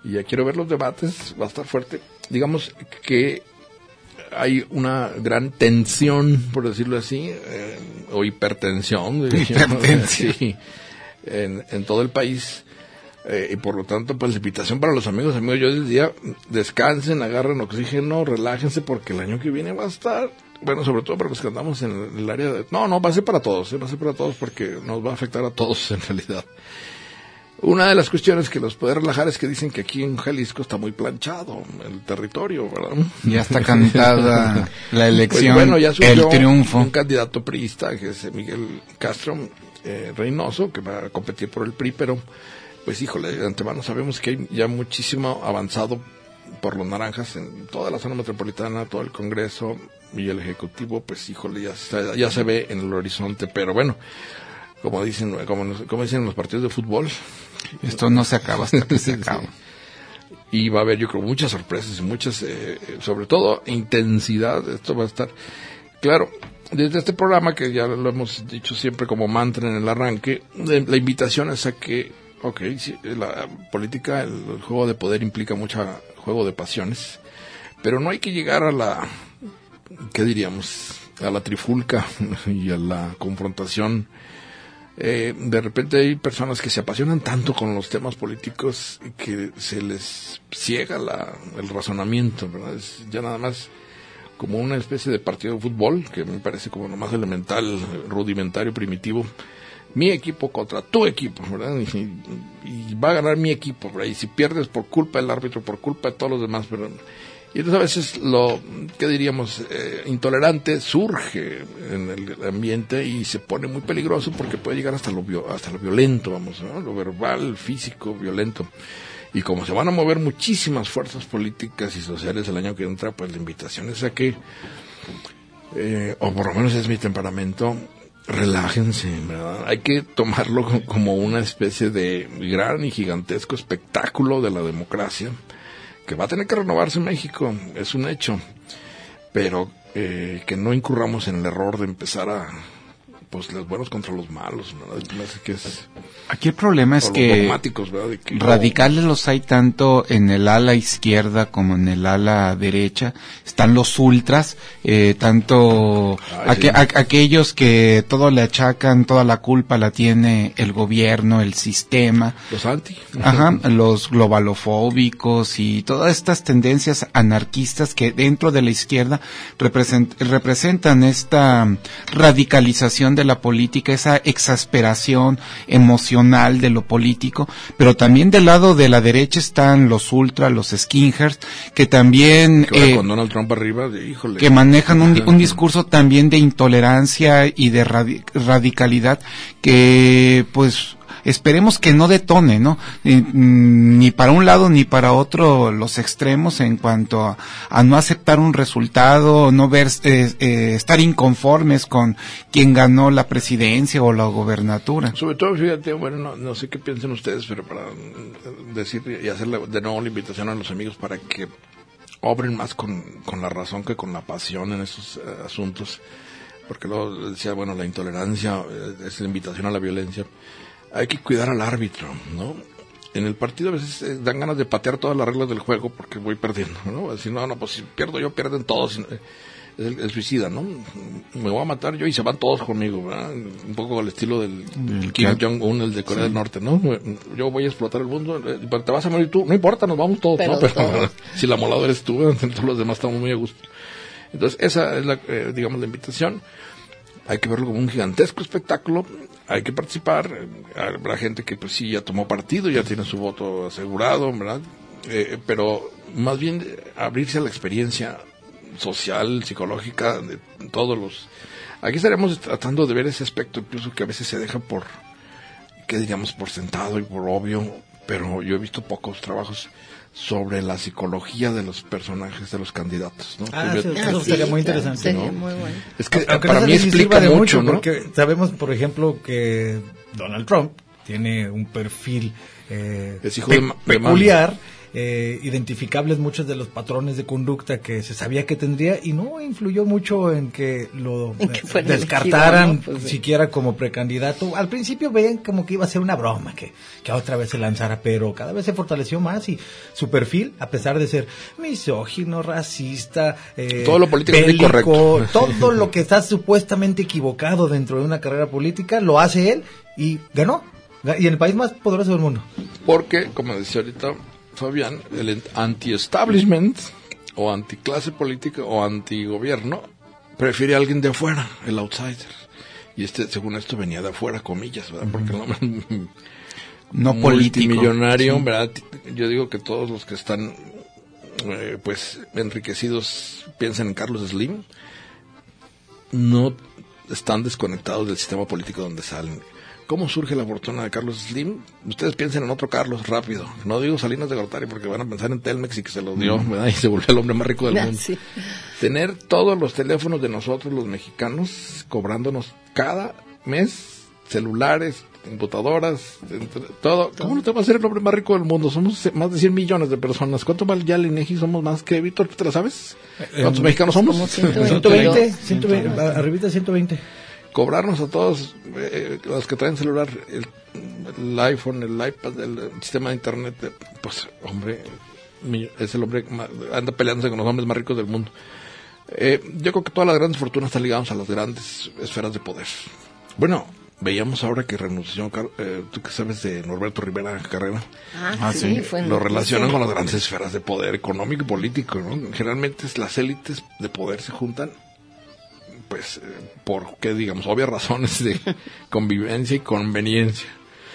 [SPEAKER 3] y ya quiero ver los debates, va a estar fuerte. Digamos que hay una gran tensión, por decirlo así, eh, o hipertensión,
[SPEAKER 5] hipertensión.
[SPEAKER 3] Sí, en, en todo el país. Eh, y por lo tanto, pues la invitación para los amigos, amigos, yo diría, descansen, agarren oxígeno, relájense, porque el año que viene va a estar, bueno, sobre todo para los que andamos en el, el área de... No, no, va a ser para todos, ¿eh? va a ser para todos porque nos va a afectar a todos en realidad. Una de las cuestiones que los puede relajar es que dicen que aquí en Jalisco está muy planchado el territorio, ¿verdad?
[SPEAKER 5] Ya está cantada la elección,
[SPEAKER 3] pues bueno, ya
[SPEAKER 5] el triunfo.
[SPEAKER 3] Un candidato priista, que es Miguel Castro eh, Reynoso, que va a competir por el P R I, pero pues híjole, de antemano sabemos que hay ya muchísimo avanzado por los naranjas en toda la zona metropolitana, todo el Congreso y el Ejecutivo, pues híjole, ya se, ya se ve en el horizonte, pero bueno, como dicen, como, como dicen en los partidos de fútbol,
[SPEAKER 5] esto no se acaba hasta que se acaba.
[SPEAKER 3] Y va a haber, yo creo, muchas sorpresas y muchas, eh, sobre todo, intensidad. Esto va a estar, claro, desde este programa, que ya lo hemos dicho siempre como mantra en el arranque, la invitación es a que, ok, sí, la política, el, el juego de poder implica mucho juego de pasiones, pero no hay que llegar a la, ¿qué diríamos?, a la trifulca y a la confrontación. Eh, de repente hay personas que se apasionan tanto con los temas políticos que se les ciega la, el razonamiento, ¿verdad? Es ya nada más como una especie de partido de fútbol, que me parece como lo más elemental, rudimentario, primitivo. Mi equipo contra tu equipo, ¿verdad? Y, y va a ganar mi equipo, ¿verdad? Y si pierdes por culpa del árbitro, por culpa de todos los demás, ¿verdad? Y entonces a veces lo, ¿qué diríamos?, eh, intolerante surge en el ambiente y se pone muy peligroso porque puede llegar hasta lo, hasta lo violento, vamos, ¿no? Lo verbal, físico, violento. Y como se van a mover muchísimas fuerzas políticas y sociales el año que entra, pues la invitación es a que, eh, o por lo menos es mi temperamento, relájense, ¿verdad? Hay que tomarlo como una especie de gran y gigantesco espectáculo de la democracia, que va a tener que renovarse en México, es un hecho, pero eh, que no incurramos en el error de empezar a, pues, los buenos contra los malos, ¿no? Me parece que es...
[SPEAKER 5] Aquí el problema es que, que radicales no... los hay tanto en el ala izquierda como en el ala derecha. Están los ultras, eh, tanto Ay, aqu- sí. a- aquellos que todo le achacan, toda la culpa la tiene el gobierno, el sistema.
[SPEAKER 3] Los anti.
[SPEAKER 5] Ajá, los globalofóbicos y todas estas tendencias anarquistas que dentro de la izquierda represent- representan esta radicalización de la política, esa exasperación emocional de lo político, pero también del lado de la derecha están los ultras, los skinheads, que también
[SPEAKER 3] que, eh, con Donald Trump arriba, de, híjole,
[SPEAKER 5] que manejan un, un discurso también de intolerancia y de radi- radicalidad que pues esperemos que no detone, ¿no? Ni, ni para un lado ni para otro los extremos en cuanto a, a no aceptar un resultado, no ver, eh, eh, estar inconformes con quien ganó la presidencia o la gobernatura.
[SPEAKER 3] Sobre todo, fíjate, bueno, no, no sé qué piensen ustedes, pero para decir y hacerle de nuevo la invitación a los amigos para que obren más con, con la razón que con la pasión en esos uh, asuntos, porque luego decía, bueno, la intolerancia uh, es la invitación a la violencia. Hay que cuidar al árbitro, ¿no? En el partido a veces eh, dan ganas de patear todas las reglas del juego porque voy perdiendo, ¿no? Decir, no, no, pues si pierdo yo, pierden todos. Es el, el suicida, ¿no? Me voy a matar yo y se van todos conmigo, ¿verdad? Un poco al estilo del el Kim Jong-un, el de Corea sí. del Norte, ¿no? Yo voy a explotar el mundo, pero te vas a morir tú. No importa, nos vamos todos, pero ¿no? Pero todos. Si la molada eres tú, todos los demás estamos muy a gusto. Entonces, esa es, la, eh, digamos, la invitación. Hay que verlo como un gigantesco espectáculo, hay que participar, habrá gente que pues sí ya tomó partido, ya tiene su voto asegurado, ¿verdad? Eh, pero más bien abrirse a la experiencia social, psicológica de todos los... Aquí estaremos tratando de ver ese aspecto incluso que a veces se deja por, que diríamos, por sentado y por obvio, pero yo he visto pocos trabajos sobre la psicología de los personajes de los candidatos, ¿no?
[SPEAKER 6] Ah, sí, eso sería muy interesante,
[SPEAKER 4] sería
[SPEAKER 6] ¿no?
[SPEAKER 4] Muy bueno.
[SPEAKER 3] Es que
[SPEAKER 6] aunque
[SPEAKER 3] para
[SPEAKER 6] no
[SPEAKER 3] mí explica
[SPEAKER 6] de
[SPEAKER 3] mucho, ¿no?
[SPEAKER 6] Porque sabemos, por ejemplo, que Donald Trump tiene un perfil eh,
[SPEAKER 3] es hijo
[SPEAKER 6] pe-
[SPEAKER 3] de, de
[SPEAKER 6] peculiar, eh, identificables muchos de los patrones de conducta que se sabía que tendría, y no influyó mucho en que lo
[SPEAKER 4] En que
[SPEAKER 6] eh,
[SPEAKER 4] fuera
[SPEAKER 6] descartaran
[SPEAKER 4] elegido, ¿no? Pues,
[SPEAKER 6] siquiera como precandidato. Al principio veían como que iba a ser una broma, que, que otra vez se lanzara, pero cada vez se fortaleció más, y su perfil, a pesar de ser misógino, racista, eh,
[SPEAKER 3] todo lo políticamente
[SPEAKER 6] bélico,
[SPEAKER 3] incorrecto,
[SPEAKER 6] todo lo que está supuestamente equivocado dentro de una carrera política, lo hace él y ganó. Y en el país más poderoso del mundo.
[SPEAKER 3] Porque, como decía ahorita Fabián, el anti-establishment o anti-clase política o anti-gobierno prefiere a alguien de afuera, el outsider. Y este, según esto, venía de afuera, comillas, ¿verdad? Porque el hombre
[SPEAKER 5] no político,
[SPEAKER 3] multimillonario,
[SPEAKER 5] sí.
[SPEAKER 3] ¿verdad? Yo digo que todos los que están eh, pues enriquecidos piensan en Carlos Slim, no están desconectados del sistema político donde salen. ¿Cómo surge la fortuna de Carlos Slim? Ustedes piensen en otro Carlos rápido. No digo Salinas de Gortari porque van a pensar en Telmex y que se lo dio, ¿verdad? Y se volvió el hombre más rico del
[SPEAKER 4] ah,
[SPEAKER 3] mundo.
[SPEAKER 4] sí.
[SPEAKER 3] Tener todos los teléfonos de nosotros, los mexicanos, cobrándonos cada mes celulares, computadoras, entre- todo. ¿Cómo no te va a ser el hombre más rico del mundo? Somos más de cien millones de personas. ¿Cuánto vale ya el INEGI? ¿Somos más que Víctor? ¿Tú te la sabes? ¿Cuántos
[SPEAKER 6] Eh,
[SPEAKER 3] mexicanos somos?
[SPEAKER 4] como ciento veinte.
[SPEAKER 6] ciento veinte,
[SPEAKER 4] Pero-
[SPEAKER 6] ciento veinte, arribita ciento veinte.
[SPEAKER 3] Cobrarnos a todos eh, los que traen celular, el, el iPhone, el iPad, el, el sistema de internet, eh, pues hombre, mi- es el hombre que más- anda peleándose con los hombres más ricos del mundo. Eh, yo creo que todas las grandes fortunas están ligadas a las grandes esferas de poder. Bueno, veíamos ahora que renunció, Car- eh, tú que sabes de Norberto Rivera Carrera,
[SPEAKER 4] Ah,
[SPEAKER 5] Ah,
[SPEAKER 4] sí,
[SPEAKER 5] sí.
[SPEAKER 4] fue
[SPEAKER 3] lo
[SPEAKER 4] noticia.
[SPEAKER 3] relacionan con las grandes esferas de poder económico y político, ¿no? Generalmente es- las élites de poder se juntan pues, eh, por, ¿qué digamos? Obvias razones de convivencia y conveniencia.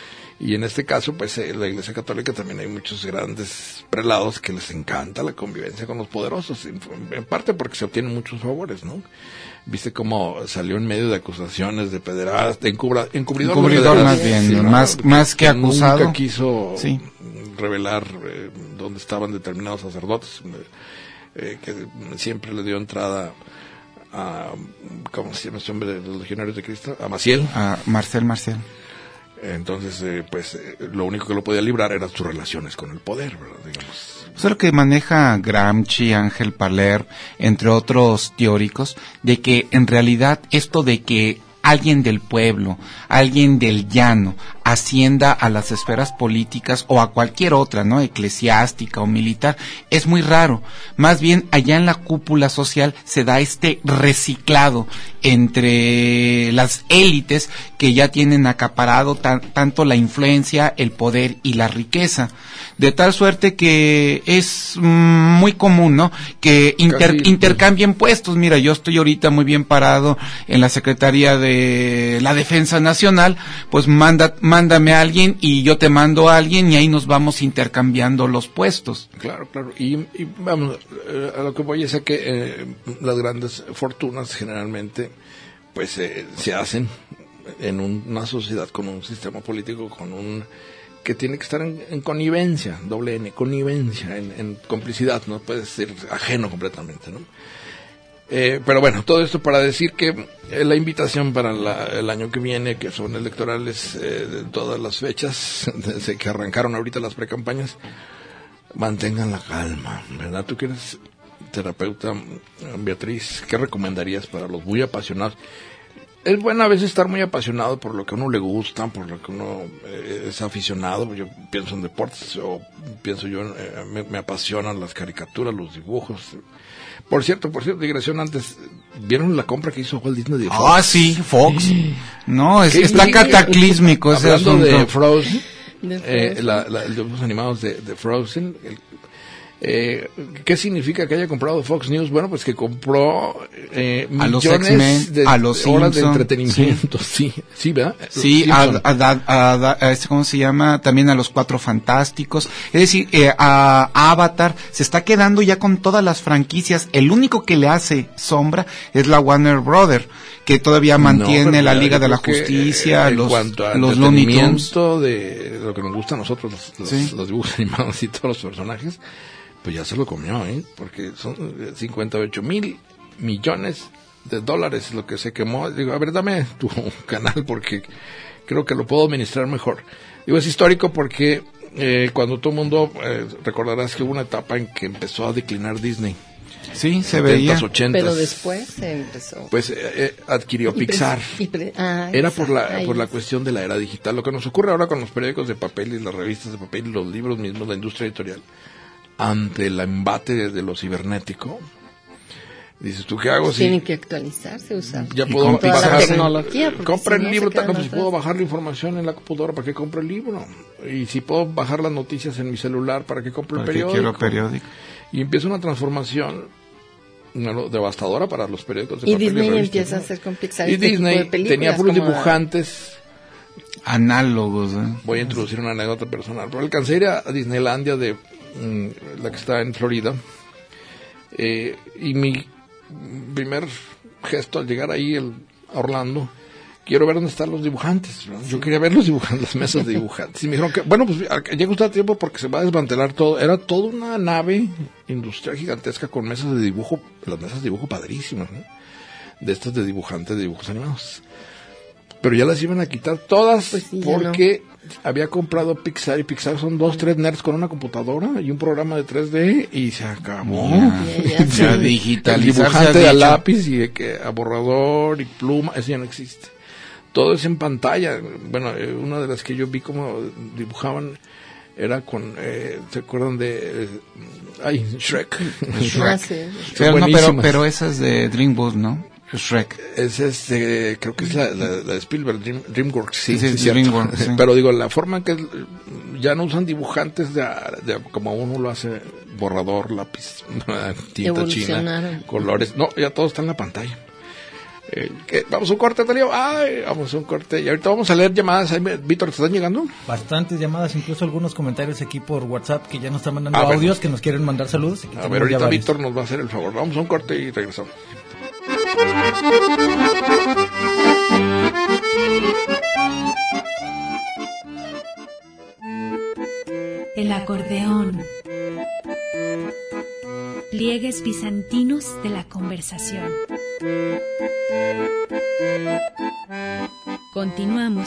[SPEAKER 3] Y en este caso, pues, en la Iglesia Católica también hay muchos grandes prelados que les encanta la convivencia con los poderosos, en, en parte porque se obtienen muchos favores, ¿no? Viste cómo salió en medio de acusaciones de pederastas, de encubra, encubridor.
[SPEAKER 5] Encubridor
[SPEAKER 3] de
[SPEAKER 5] más
[SPEAKER 3] pederastas,
[SPEAKER 5] bien,
[SPEAKER 3] ¿no?
[SPEAKER 5] más- más que acusado.
[SPEAKER 3] Nunca quiso
[SPEAKER 5] Sí.
[SPEAKER 3] revelar eh, dónde estaban determinados sacerdotes, eh, que siempre le dio entrada a, ¿cómo se llama este hombre de los Legionarios de Cristo? A Maciel.
[SPEAKER 5] Ah, Marcel, Marcel.
[SPEAKER 3] Entonces, eh, pues, eh, lo único que lo podía librar eran sus relaciones con el poder, ¿verdad? Digamos.
[SPEAKER 5] Eso es lo que maneja Gramsci, Ángel Paler, entre otros teóricos, de que en realidad esto de que alguien del pueblo, alguien del llano, ascienda a las esferas políticas o a cualquier otra, ¿no? Eclesiástica o militar, es muy raro. Más bien, allá en la cúpula social se da este reciclado entre las élites que ya tienen acaparado tan, tanto la influencia, el poder y la riqueza. De tal suerte que es mm, muy común, ¿no? Que inter,
[SPEAKER 3] Casi,
[SPEAKER 5] intercambien puestos. Mira, yo estoy ahorita muy bien parado en la Secretaría de la Defensa Nacional, pues manda, mándame a alguien y yo te mando a alguien y ahí nos vamos intercambiando los puestos.
[SPEAKER 3] Claro, claro. Y, y vamos, eh, a lo que voy es a que eh, las grandes fortunas generalmente, pues, eh, se hacen en un- una sociedad con un sistema político, con un que tiene que estar en, en connivencia, doble N, connivencia, en, en complicidad, no puede ser ajeno completamente, ¿no? Eh, pero bueno, todo esto para decir que eh, la invitación para la, el año que viene, que son electorales eh, de todas las fechas, desde que arrancaron ahorita las precampañas, mantengan la calma, ¿verdad? Tú que eres terapeuta, Beatriz, ¿qué recomendarías para los muy apasionados? Es bueno a veces estar muy apasionado por lo que a uno le gusta, por lo que uno eh, es aficionado. Yo pienso en deportes, o pienso yo, eh, me, me apasionan las caricaturas, los dibujos. Por cierto, por cierto, digresión antes, ¿vieron la compra que hizo Walt Disney de Fox?
[SPEAKER 5] Ah, sí, Fox. No, es,
[SPEAKER 3] ¿Qué
[SPEAKER 5] está
[SPEAKER 3] significa?
[SPEAKER 5] cataclísmico ese
[SPEAKER 3] Hablando
[SPEAKER 5] asunto.
[SPEAKER 3] de Frozen,
[SPEAKER 4] De
[SPEAKER 3] eh,
[SPEAKER 4] Frozen.
[SPEAKER 3] la, la, los dibujos animados de, de Frozen, el- eh, ¿qué significa que haya comprado Fox News? Bueno, pues que compró eh,
[SPEAKER 5] A los
[SPEAKER 3] millones
[SPEAKER 5] X-Men,
[SPEAKER 3] de
[SPEAKER 5] a los
[SPEAKER 3] horas de
[SPEAKER 5] Simpson,
[SPEAKER 3] entretenimiento, sí, sí, ¿verdad?
[SPEAKER 5] Sí,
[SPEAKER 3] Los
[SPEAKER 5] a,
[SPEAKER 3] Simpson.
[SPEAKER 5] a- a- a- a este, ¿cómo se llama? También a los Cuatro Fantásticos. Es decir, eh, a Avatar se está quedando ya con todas las franquicias. El único que le hace sombra es la Warner Brother, que todavía mantiene
[SPEAKER 3] No, pero
[SPEAKER 5] la
[SPEAKER 3] mira,
[SPEAKER 5] Liga
[SPEAKER 3] yo
[SPEAKER 5] de la
[SPEAKER 3] creo que,
[SPEAKER 5] Justicia,
[SPEAKER 3] eh, en
[SPEAKER 5] los,
[SPEAKER 3] cuanto al
[SPEAKER 5] los Looney Tunes.
[SPEAKER 3] entretenimiento de lo que nos gusta a nosotros, los, los,
[SPEAKER 5] Sí.
[SPEAKER 3] los dibujos animados y todos los personajes, pues ya se lo comió, ¿eh? Porque son eh, cincuenta y ocho mil millones de dólares lo que se quemó. Digo, a ver, dame tu canal porque creo que lo puedo administrar mejor. Digo, es histórico porque eh, cuando todo el mundo, eh, recordarás que hubo una etapa en que empezó a declinar Disney.
[SPEAKER 5] Sí, se veía.
[SPEAKER 3] ochentas.
[SPEAKER 4] Pero después se empezó.
[SPEAKER 3] Pues eh, eh, adquirió
[SPEAKER 4] Y pre-
[SPEAKER 3] Pixar.
[SPEAKER 4] y pre- ah,
[SPEAKER 3] Era por la
[SPEAKER 4] ahí
[SPEAKER 3] por la
[SPEAKER 4] es.
[SPEAKER 3] cuestión de la era digital. Lo que nos ocurre ahora con los periódicos de papel y las revistas de papel y los libros mismos, la industria editorial, ante el embate de, de lo cibernético, dices, ¿tú qué hago?
[SPEAKER 4] Tienen
[SPEAKER 3] Si
[SPEAKER 4] que actualizarse, usar
[SPEAKER 3] ya
[SPEAKER 5] Y
[SPEAKER 3] puedo
[SPEAKER 5] con toda la
[SPEAKER 3] bajar
[SPEAKER 4] tecnología, porque
[SPEAKER 3] compra
[SPEAKER 4] si
[SPEAKER 3] el
[SPEAKER 4] no
[SPEAKER 3] libro,
[SPEAKER 4] se quedan
[SPEAKER 3] taco, pues
[SPEAKER 4] atrás.
[SPEAKER 3] puedo bajar la información en la computadora, ¿para qué compro el libro? Y si puedo bajar las noticias en mi celular, ¿para qué compro el
[SPEAKER 5] ¿Para qué
[SPEAKER 3] periódico?
[SPEAKER 5] quiero periódico?
[SPEAKER 3] Y empieza una transformación bueno, devastadora para los periódicos de
[SPEAKER 4] Y
[SPEAKER 3] papel
[SPEAKER 4] Disney
[SPEAKER 3] revistas,
[SPEAKER 4] empieza
[SPEAKER 3] ¿no?
[SPEAKER 4] a hacer con Pixar
[SPEAKER 3] Y
[SPEAKER 4] este tipo
[SPEAKER 3] Disney
[SPEAKER 4] de películas,
[SPEAKER 3] tenía puros
[SPEAKER 4] como-
[SPEAKER 3] dibujantes.
[SPEAKER 5] Análogos, ¿eh?
[SPEAKER 3] Voy a introducir una anécdota personal. Pero alcancé a ir a Disneylandia, de mm, la que está en Florida, eh, y mi primer gesto al llegar ahí el, a Orlando, quiero ver dónde están los dibujantes, ¿no? Yo quería ver los dibujantes, las mesas de dibujantes. Y me dijeron que, bueno, pues llega usted a tiempo porque se va a desmantelar todo. Era toda una nave industrial gigantesca con mesas de dibujo, las mesas de dibujo padrísimas, ¿no? De estas de dibujantes de dibujos animados. Pero ya las iban a quitar todas,
[SPEAKER 4] Pues sí, ya
[SPEAKER 3] porque había comprado Pixar, y Pixar son dos, tres nerds con una computadora y un programa de tres D, y se acabó.
[SPEAKER 5] Ya,
[SPEAKER 4] Ya, ya, sí.
[SPEAKER 5] ya
[SPEAKER 3] El
[SPEAKER 5] digitalizar se ha
[SPEAKER 3] dibujante a
[SPEAKER 5] dicho.
[SPEAKER 3] lápiz y de que a borrador y pluma, eso ya no existe. Todo es en pantalla. Bueno, eh, una de las que yo vi como dibujaban era con, eh, ¿se acuerdan de, eh, ay, Shrek?
[SPEAKER 4] Ah, sí.
[SPEAKER 5] Pero, no, pero,
[SPEAKER 3] buenísimas.
[SPEAKER 5] pero esa es de DreamWorks, ¿no? Shrek.
[SPEAKER 3] Es este, creo que es la, la, la de Spielberg, Dream- DreamWorks, sí,
[SPEAKER 5] Sí,
[SPEAKER 3] sí,
[SPEAKER 5] sí,
[SPEAKER 3] cierto.
[SPEAKER 5] DreamWorks, sí.
[SPEAKER 3] Pero digo, la forma en que ya no usan dibujantes de, de- como uno lo hace, borrador, lápiz, tinta china,
[SPEAKER 4] Evolucionaron.
[SPEAKER 3] colores, no, ya todo está en la pantalla. Eh, ¿qué? Vamos a un corte, Talio. Ay, vamos a un corte. Y ahorita vamos a leer llamadas. Ahí me- Víctor, ¿te están llegando?
[SPEAKER 6] Bastantes llamadas, incluso algunos comentarios aquí por WhatsApp que ya nos están mandando
[SPEAKER 3] Ah, bueno.
[SPEAKER 6] audios que nos quieren mandar saludos. Aquí
[SPEAKER 3] A
[SPEAKER 6] tenemos
[SPEAKER 3] ver,
[SPEAKER 6] ya
[SPEAKER 3] ahorita
[SPEAKER 6] varios.
[SPEAKER 3] Víctor nos va a hacer el favor. Vamos a un corte y regresamos.
[SPEAKER 2] El acordeón. Pliegues bizantinos de la conversación. Continuamos.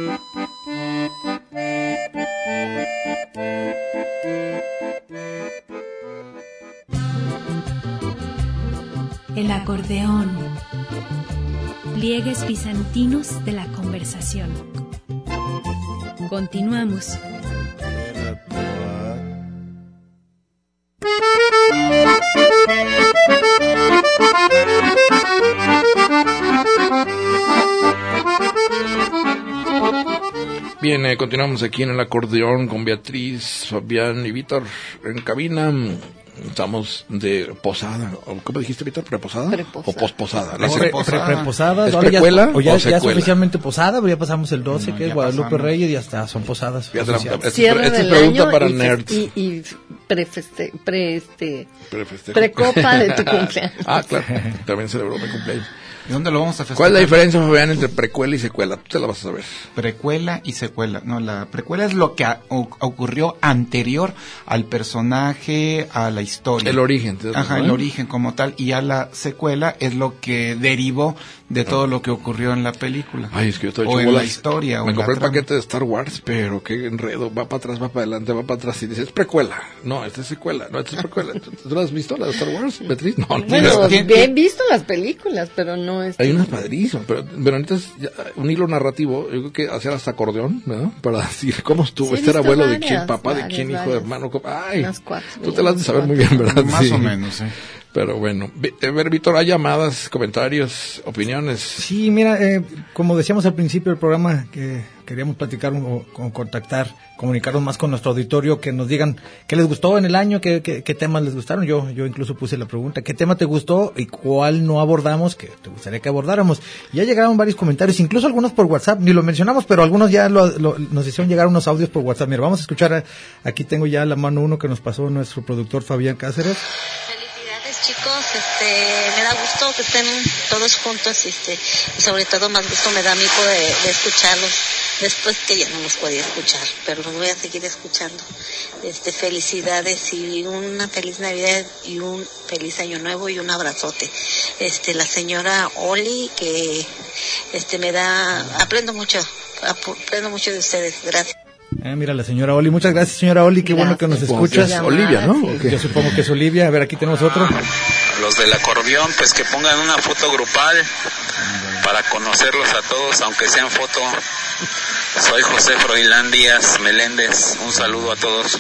[SPEAKER 2] El acordeón. Pliegues bizantinos de la conversación. Continuamos.
[SPEAKER 3] Bien, eh, continuamos aquí en el acordeón con Beatriz, Fabián y Víctor en cabina. Estamos de posada. ¿O ¿Cómo dijiste, Víctor? ¿Preposada?
[SPEAKER 4] Preposada.
[SPEAKER 3] ¿O posposada?
[SPEAKER 6] Pre-
[SPEAKER 3] No sé.
[SPEAKER 6] pre-
[SPEAKER 5] posada.
[SPEAKER 6] preposada,
[SPEAKER 3] ¿Es
[SPEAKER 6] ahora ya-
[SPEAKER 3] precuela
[SPEAKER 6] o ya,
[SPEAKER 3] o
[SPEAKER 6] ya es
[SPEAKER 3] secuela?
[SPEAKER 6] oficialmente posada, pero ya pasamos el doce,
[SPEAKER 5] No,
[SPEAKER 6] que es
[SPEAKER 5] ya
[SPEAKER 6] Guadalupe
[SPEAKER 5] pasamos.
[SPEAKER 6] Reyes, y hasta son posadas.
[SPEAKER 3] Fíjate la-
[SPEAKER 6] oficiales.
[SPEAKER 3] esta es-
[SPEAKER 4] Cierre
[SPEAKER 3] esta es
[SPEAKER 4] del
[SPEAKER 3] pregunta
[SPEAKER 4] año
[SPEAKER 3] para
[SPEAKER 4] y,
[SPEAKER 3] nerds.
[SPEAKER 4] y, y prefeste, pre, este,
[SPEAKER 3] Prefestejo.
[SPEAKER 4] precopa de tu cumpleaños.
[SPEAKER 3] Ah, claro. También celebró mi cumpleaños.
[SPEAKER 5] ¿Y dónde lo vamos a festejar?
[SPEAKER 3] ¿Cuál es la diferencia, Fabián, entre precuela y secuela? Tú te la vas a saber.
[SPEAKER 5] Precuela y secuela. No, la precuela es lo que a- o- ocurrió anterior al personaje, a la historia.
[SPEAKER 3] El origen. ¿te das
[SPEAKER 5] Ajá,
[SPEAKER 3] cuenta?
[SPEAKER 5] el origen como tal. Y a la secuela es lo que derivó de todo lo que ocurrió en la película.
[SPEAKER 3] Ay, es que yo estoy
[SPEAKER 5] o
[SPEAKER 3] hecho
[SPEAKER 5] en
[SPEAKER 3] bolas.
[SPEAKER 5] la historia. o
[SPEAKER 3] Me
[SPEAKER 5] en la
[SPEAKER 3] compré el
[SPEAKER 5] trama.
[SPEAKER 3] paquete de Star Wars, pero qué enredo. Va para atrás, va para adelante, va para atrás. Y dices, es precuela. No, esta es secuela. No, esta es precuela. ¿Tú, tú la has visto, la de Star Wars, Beatriz? No, no.
[SPEAKER 4] Bueno,
[SPEAKER 5] ¿Quién-
[SPEAKER 4] he
[SPEAKER 5] quién-
[SPEAKER 4] visto las películas, pero no es.
[SPEAKER 3] Hay unas padrísimas, pero, pero necesitas ya un hilo narrativo, yo creo que hacer hasta acordeón, ¿no? Para decir cómo estuvo,
[SPEAKER 4] Sí, he
[SPEAKER 3] este era
[SPEAKER 4] visto
[SPEAKER 3] abuelo de
[SPEAKER 4] varias,
[SPEAKER 3] quién, papá de
[SPEAKER 4] varias,
[SPEAKER 3] quién, hijo de
[SPEAKER 4] varias.
[SPEAKER 3] hermano, cómo- ay,
[SPEAKER 4] Unas cuatro,
[SPEAKER 3] tú te las has de saber muy
[SPEAKER 4] cuatro.
[SPEAKER 3] bien, ¿verdad?
[SPEAKER 5] Más
[SPEAKER 3] Sí.
[SPEAKER 5] o menos, sí.
[SPEAKER 3] Pero bueno, Vi- a ver, Víctor, hay llamadas, comentarios, opiniones.
[SPEAKER 6] Sí, mira, eh, como decíamos al principio del programa, que queríamos platicar o, o contactar, comunicarnos más con nuestro auditorio, que nos digan qué les gustó en el año, qué, qué, qué temas les gustaron. Yo yo incluso puse la pregunta, ¿qué tema te gustó y cuál no abordamos que te gustaría que abordáramos? Y ya llegaron varios comentarios, incluso algunos por WhatsApp, ni lo mencionamos, pero algunos ya lo, lo- nos hicieron llegar unos audios por WhatsApp. Mira, vamos a escuchar, a- aquí tengo ya a la mano uno que nos pasó nuestro productor Fabián Cáceres.
[SPEAKER 7] Felicidades, chicos, este, me da gusto que estén todos juntos, este, y sobre todo más gusto me da a mí poder, de escucharlos después que ya no los podía escuchar, pero los voy a seguir escuchando. Este, felicidades y una feliz Navidad y un feliz Año Nuevo y un abrazote. Este, la señora Oli, que, este, me da, aprendo mucho, aprendo mucho de ustedes, gracias.
[SPEAKER 6] Ah, mira, la señora Oli. Muchas gracias, señora Oli. Qué gracias. Bueno que nos escuchas.
[SPEAKER 3] Es Olivia, ¿no? Okay.
[SPEAKER 6] Yo supongo que es Olivia. A ver, aquí tenemos otro.
[SPEAKER 8] Los del acordeón, pues que pongan una foto grupal para conocerlos a todos, aunque sea en foto. Soy José Froilán Díaz Meléndez. Un saludo a todos.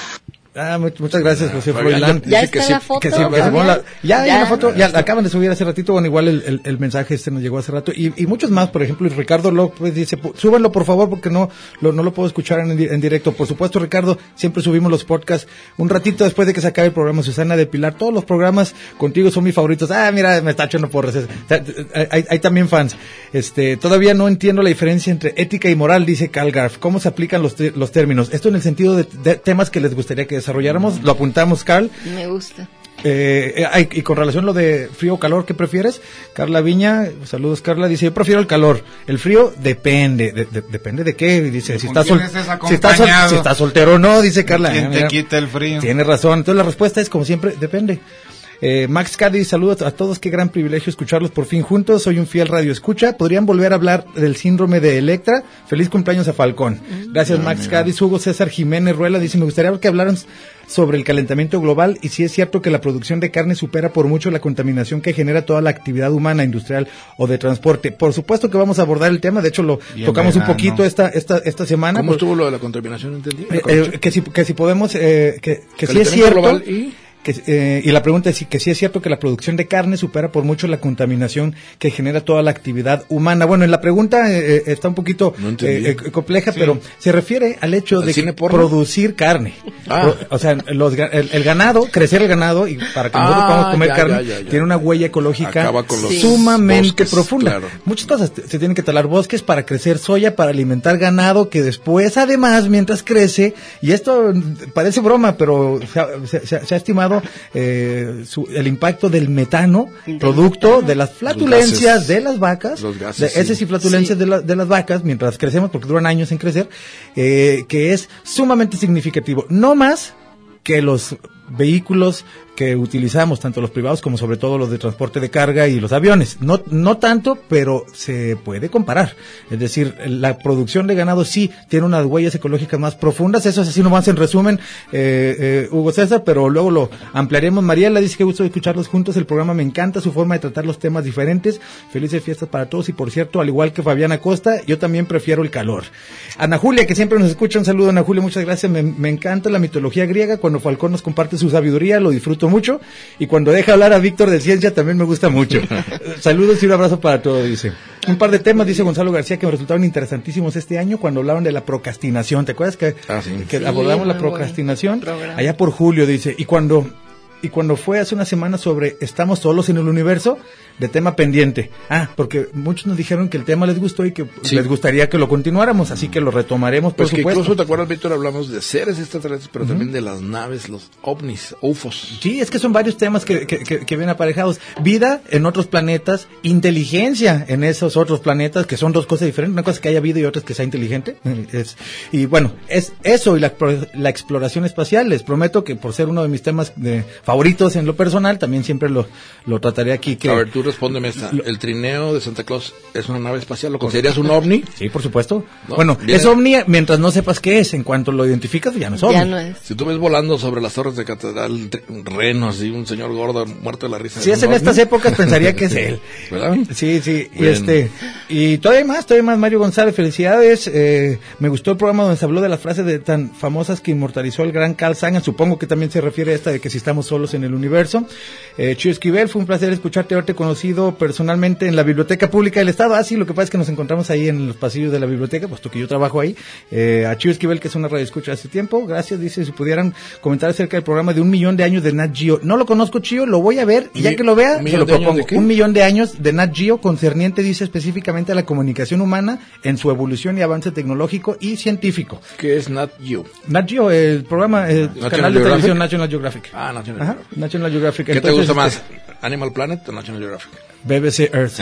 [SPEAKER 6] Ah, muchas gracias, José Froilán.
[SPEAKER 4] Ya está la foto.
[SPEAKER 6] Que sí, que ¿Ya? La, ya, ya, la foto, ya la acaban de subir hace ratito, bueno, igual el, el, el mensaje este nos llegó hace rato, y, y muchos más, por ejemplo, Ricardo López dice, súbanlo por favor, porque no lo, no lo puedo escuchar en, en directo. Por supuesto, Ricardo, siempre subimos los podcasts un ratito después de que se acabe el programa. Susana de Pilar, todos los programas contigo son mis favoritos. Ah, mira, me está echando porras. Hay, hay también fans. Este, todavía no entiendo la diferencia entre ética y moral, dice Carl Garf. ¿Cómo se aplican los, los términos? Esto en el sentido de, de temas que les gustaría que desarrolláramos. Lo apuntamos, Carl.
[SPEAKER 4] Me gusta.
[SPEAKER 6] Eh, eh, y con relación a lo de frío o calor, ¿qué prefieres? Carla Viña, saludos Carla, dice, yo prefiero el calor. El frío depende, de, de, depende de qué, dice, si estás, sol, si, estás sol, si estás soltero o no, dice Carla.
[SPEAKER 5] ¿Quién te quita el frío?
[SPEAKER 6] Tiene razón, entonces la respuesta es como siempre, depende. Eh, Max Cádiz, saludos a todos, qué gran privilegio escucharlos por fin juntos, soy un fiel radio escucha. ¿Podrían volver a hablar del síndrome de Electra? Feliz cumpleaños a Falcón. Gracias, Max Cádiz. Hugo César Jiménez Ruela dice, me gustaría que hablaran sobre el calentamiento global y si es cierto que la producción de carne supera por mucho la contaminación que genera toda la actividad humana, industrial o de transporte. Por supuesto que vamos a abordar el tema, de hecho lo Bien tocamos verano. un poquito esta esta esta semana.
[SPEAKER 3] ¿Cómo pues, estuvo lo de la contaminación, entendí?
[SPEAKER 6] Eh, eh, que si que si podemos eh, que que si es cierto y Que, eh, y la pregunta es si, que si es cierto que la producción de carne supera por mucho la contaminación que genera toda la actividad humana. Bueno, en la pregunta eh, está un poquito no eh, eh, compleja, sí. pero se refiere al hecho de que producir carne. Ah. O, o sea, los, el, el ganado, crecer el ganado y para que nosotros ah, podamos comer ya, carne, ya, ya, ya. tiene una huella ecológica sumamente bosques, profunda. Claro. Muchas cosas, se tienen que talar bosques para crecer soya, para alimentar ganado, que después, además, mientras crece, y esto parece broma, pero se, se, se ha estimado Eh, su, el impacto del metano, producto de las flatulencias de las vacas, los gases, de esas sí. y flatulencias sí. de, la, de las vacas mientras crecemos, porque duran años en crecer, eh, que es sumamente significativo, no más que los vehículos que utilizamos, tanto los privados como sobre todo los de transporte de carga y los aviones. No no tanto, pero se puede comparar. Es decir, la producción de ganado sí tiene unas huellas ecológicas más profundas. Eso es así nomás en resumen, eh, eh, Hugo César, pero luego lo ampliaremos. Mariela dice que gusto escucharlos juntos. El programa me encanta, su forma de tratar los temas diferentes. Felices fiestas para todos y, por cierto, al igual que Fabiana Costa, yo también prefiero el calor. Ana Julia, que siempre nos escucha, un saludo, Ana Julia, muchas gracias. Me, me encanta la mitología griega. Cuando Falcón nos comparte su sabiduría, lo disfruto mucho, y cuando deja hablar a Víctor de ciencia también me gusta mucho. Saludos y un abrazo para todos, dice. Un par de temas, dice Gonzalo García, que me resultaron interesantísimos este año cuando hablaban de la procrastinación. ¿Te acuerdas que, ah, sí. que sí, abordamos la procrastinación? Allá por julio, dice, y cuando y cuando fue hace una semana sobre estamos solos en el universo, de tema pendiente. Ah, porque muchos nos dijeron que el tema les gustó y que sí. les gustaría que lo continuáramos, así que lo retomaremos, por pues supuesto. Que
[SPEAKER 3] incluso, ¿te acuerdas, Víctor? Hablamos de seres extraterrestres, pero uh-huh. también de las naves, los ovnis, U F Os.
[SPEAKER 6] Sí, es que son varios temas que, que, que, que vienen aparejados. Vida en otros planetas, inteligencia en esos otros planetas, que son dos cosas diferentes. Una cosa es que haya vida y otra es que sea inteligente. Es, y bueno, es eso y la, la exploración espacial. Les prometo que por ser uno de mis temas de, favoritos en lo personal, también siempre lo, lo trataré aquí. Que,
[SPEAKER 3] a ver, tú respóndeme esta. ¿El trineo de Santa Claus es una nave espacial? ¿Lo consideras un ovni?
[SPEAKER 6] Sí, por supuesto. ¿No? Bueno, Viene... es ovni mientras no sepas qué es. En cuanto lo identificas, ya no es ovni.
[SPEAKER 4] Ya no es.
[SPEAKER 3] Si tú ves volando sobre las torres de catedral renos y un señor gordo muerto de la risa.
[SPEAKER 6] Si es en ovni? Estas épocas, pensaría que es él. ¿Verdad? Sí, sí. Y, este, y todavía más, todavía más, Mario González, felicidades. Eh, me gustó el programa donde se habló de las frases de tan famosas que inmortalizó el gran Carl Sagan. Supongo que también se refiere a esta de que si estamos solos en el universo. Eh, Chío Esquivel, fue un placer escucharte, haberte conocido personalmente en la Biblioteca Pública del Estado. Ah, sí, lo que pasa es que nos encontramos ahí en los pasillos de la biblioteca, puesto que yo trabajo ahí. Eh, a Chío Esquivel, que es una radio escucha hace tiempo, gracias, dice, si pudieran comentar acerca del programa de un millón de años de Nat Geo. No lo conozco, Chío, lo voy a ver, y ya que lo vea, se lo propongo. Un millón de años de Nat Geo, concerniente, dice, específicamente a la comunicación humana en su evolución y avance tecnológico y científico.
[SPEAKER 3] ¿Qué es Nat Geo?
[SPEAKER 6] Nat Geo, el programa, el
[SPEAKER 3] National
[SPEAKER 6] canal de
[SPEAKER 3] Geographic?
[SPEAKER 6] televisión National Geographic.
[SPEAKER 3] Ah, National
[SPEAKER 6] Ajá,
[SPEAKER 3] Geographic.
[SPEAKER 6] National Geographic.
[SPEAKER 3] ¿Qué
[SPEAKER 6] Entonces,
[SPEAKER 3] te gusta más,
[SPEAKER 6] este,
[SPEAKER 3] Animal Planet o National Geographic?
[SPEAKER 6] B B C Earth.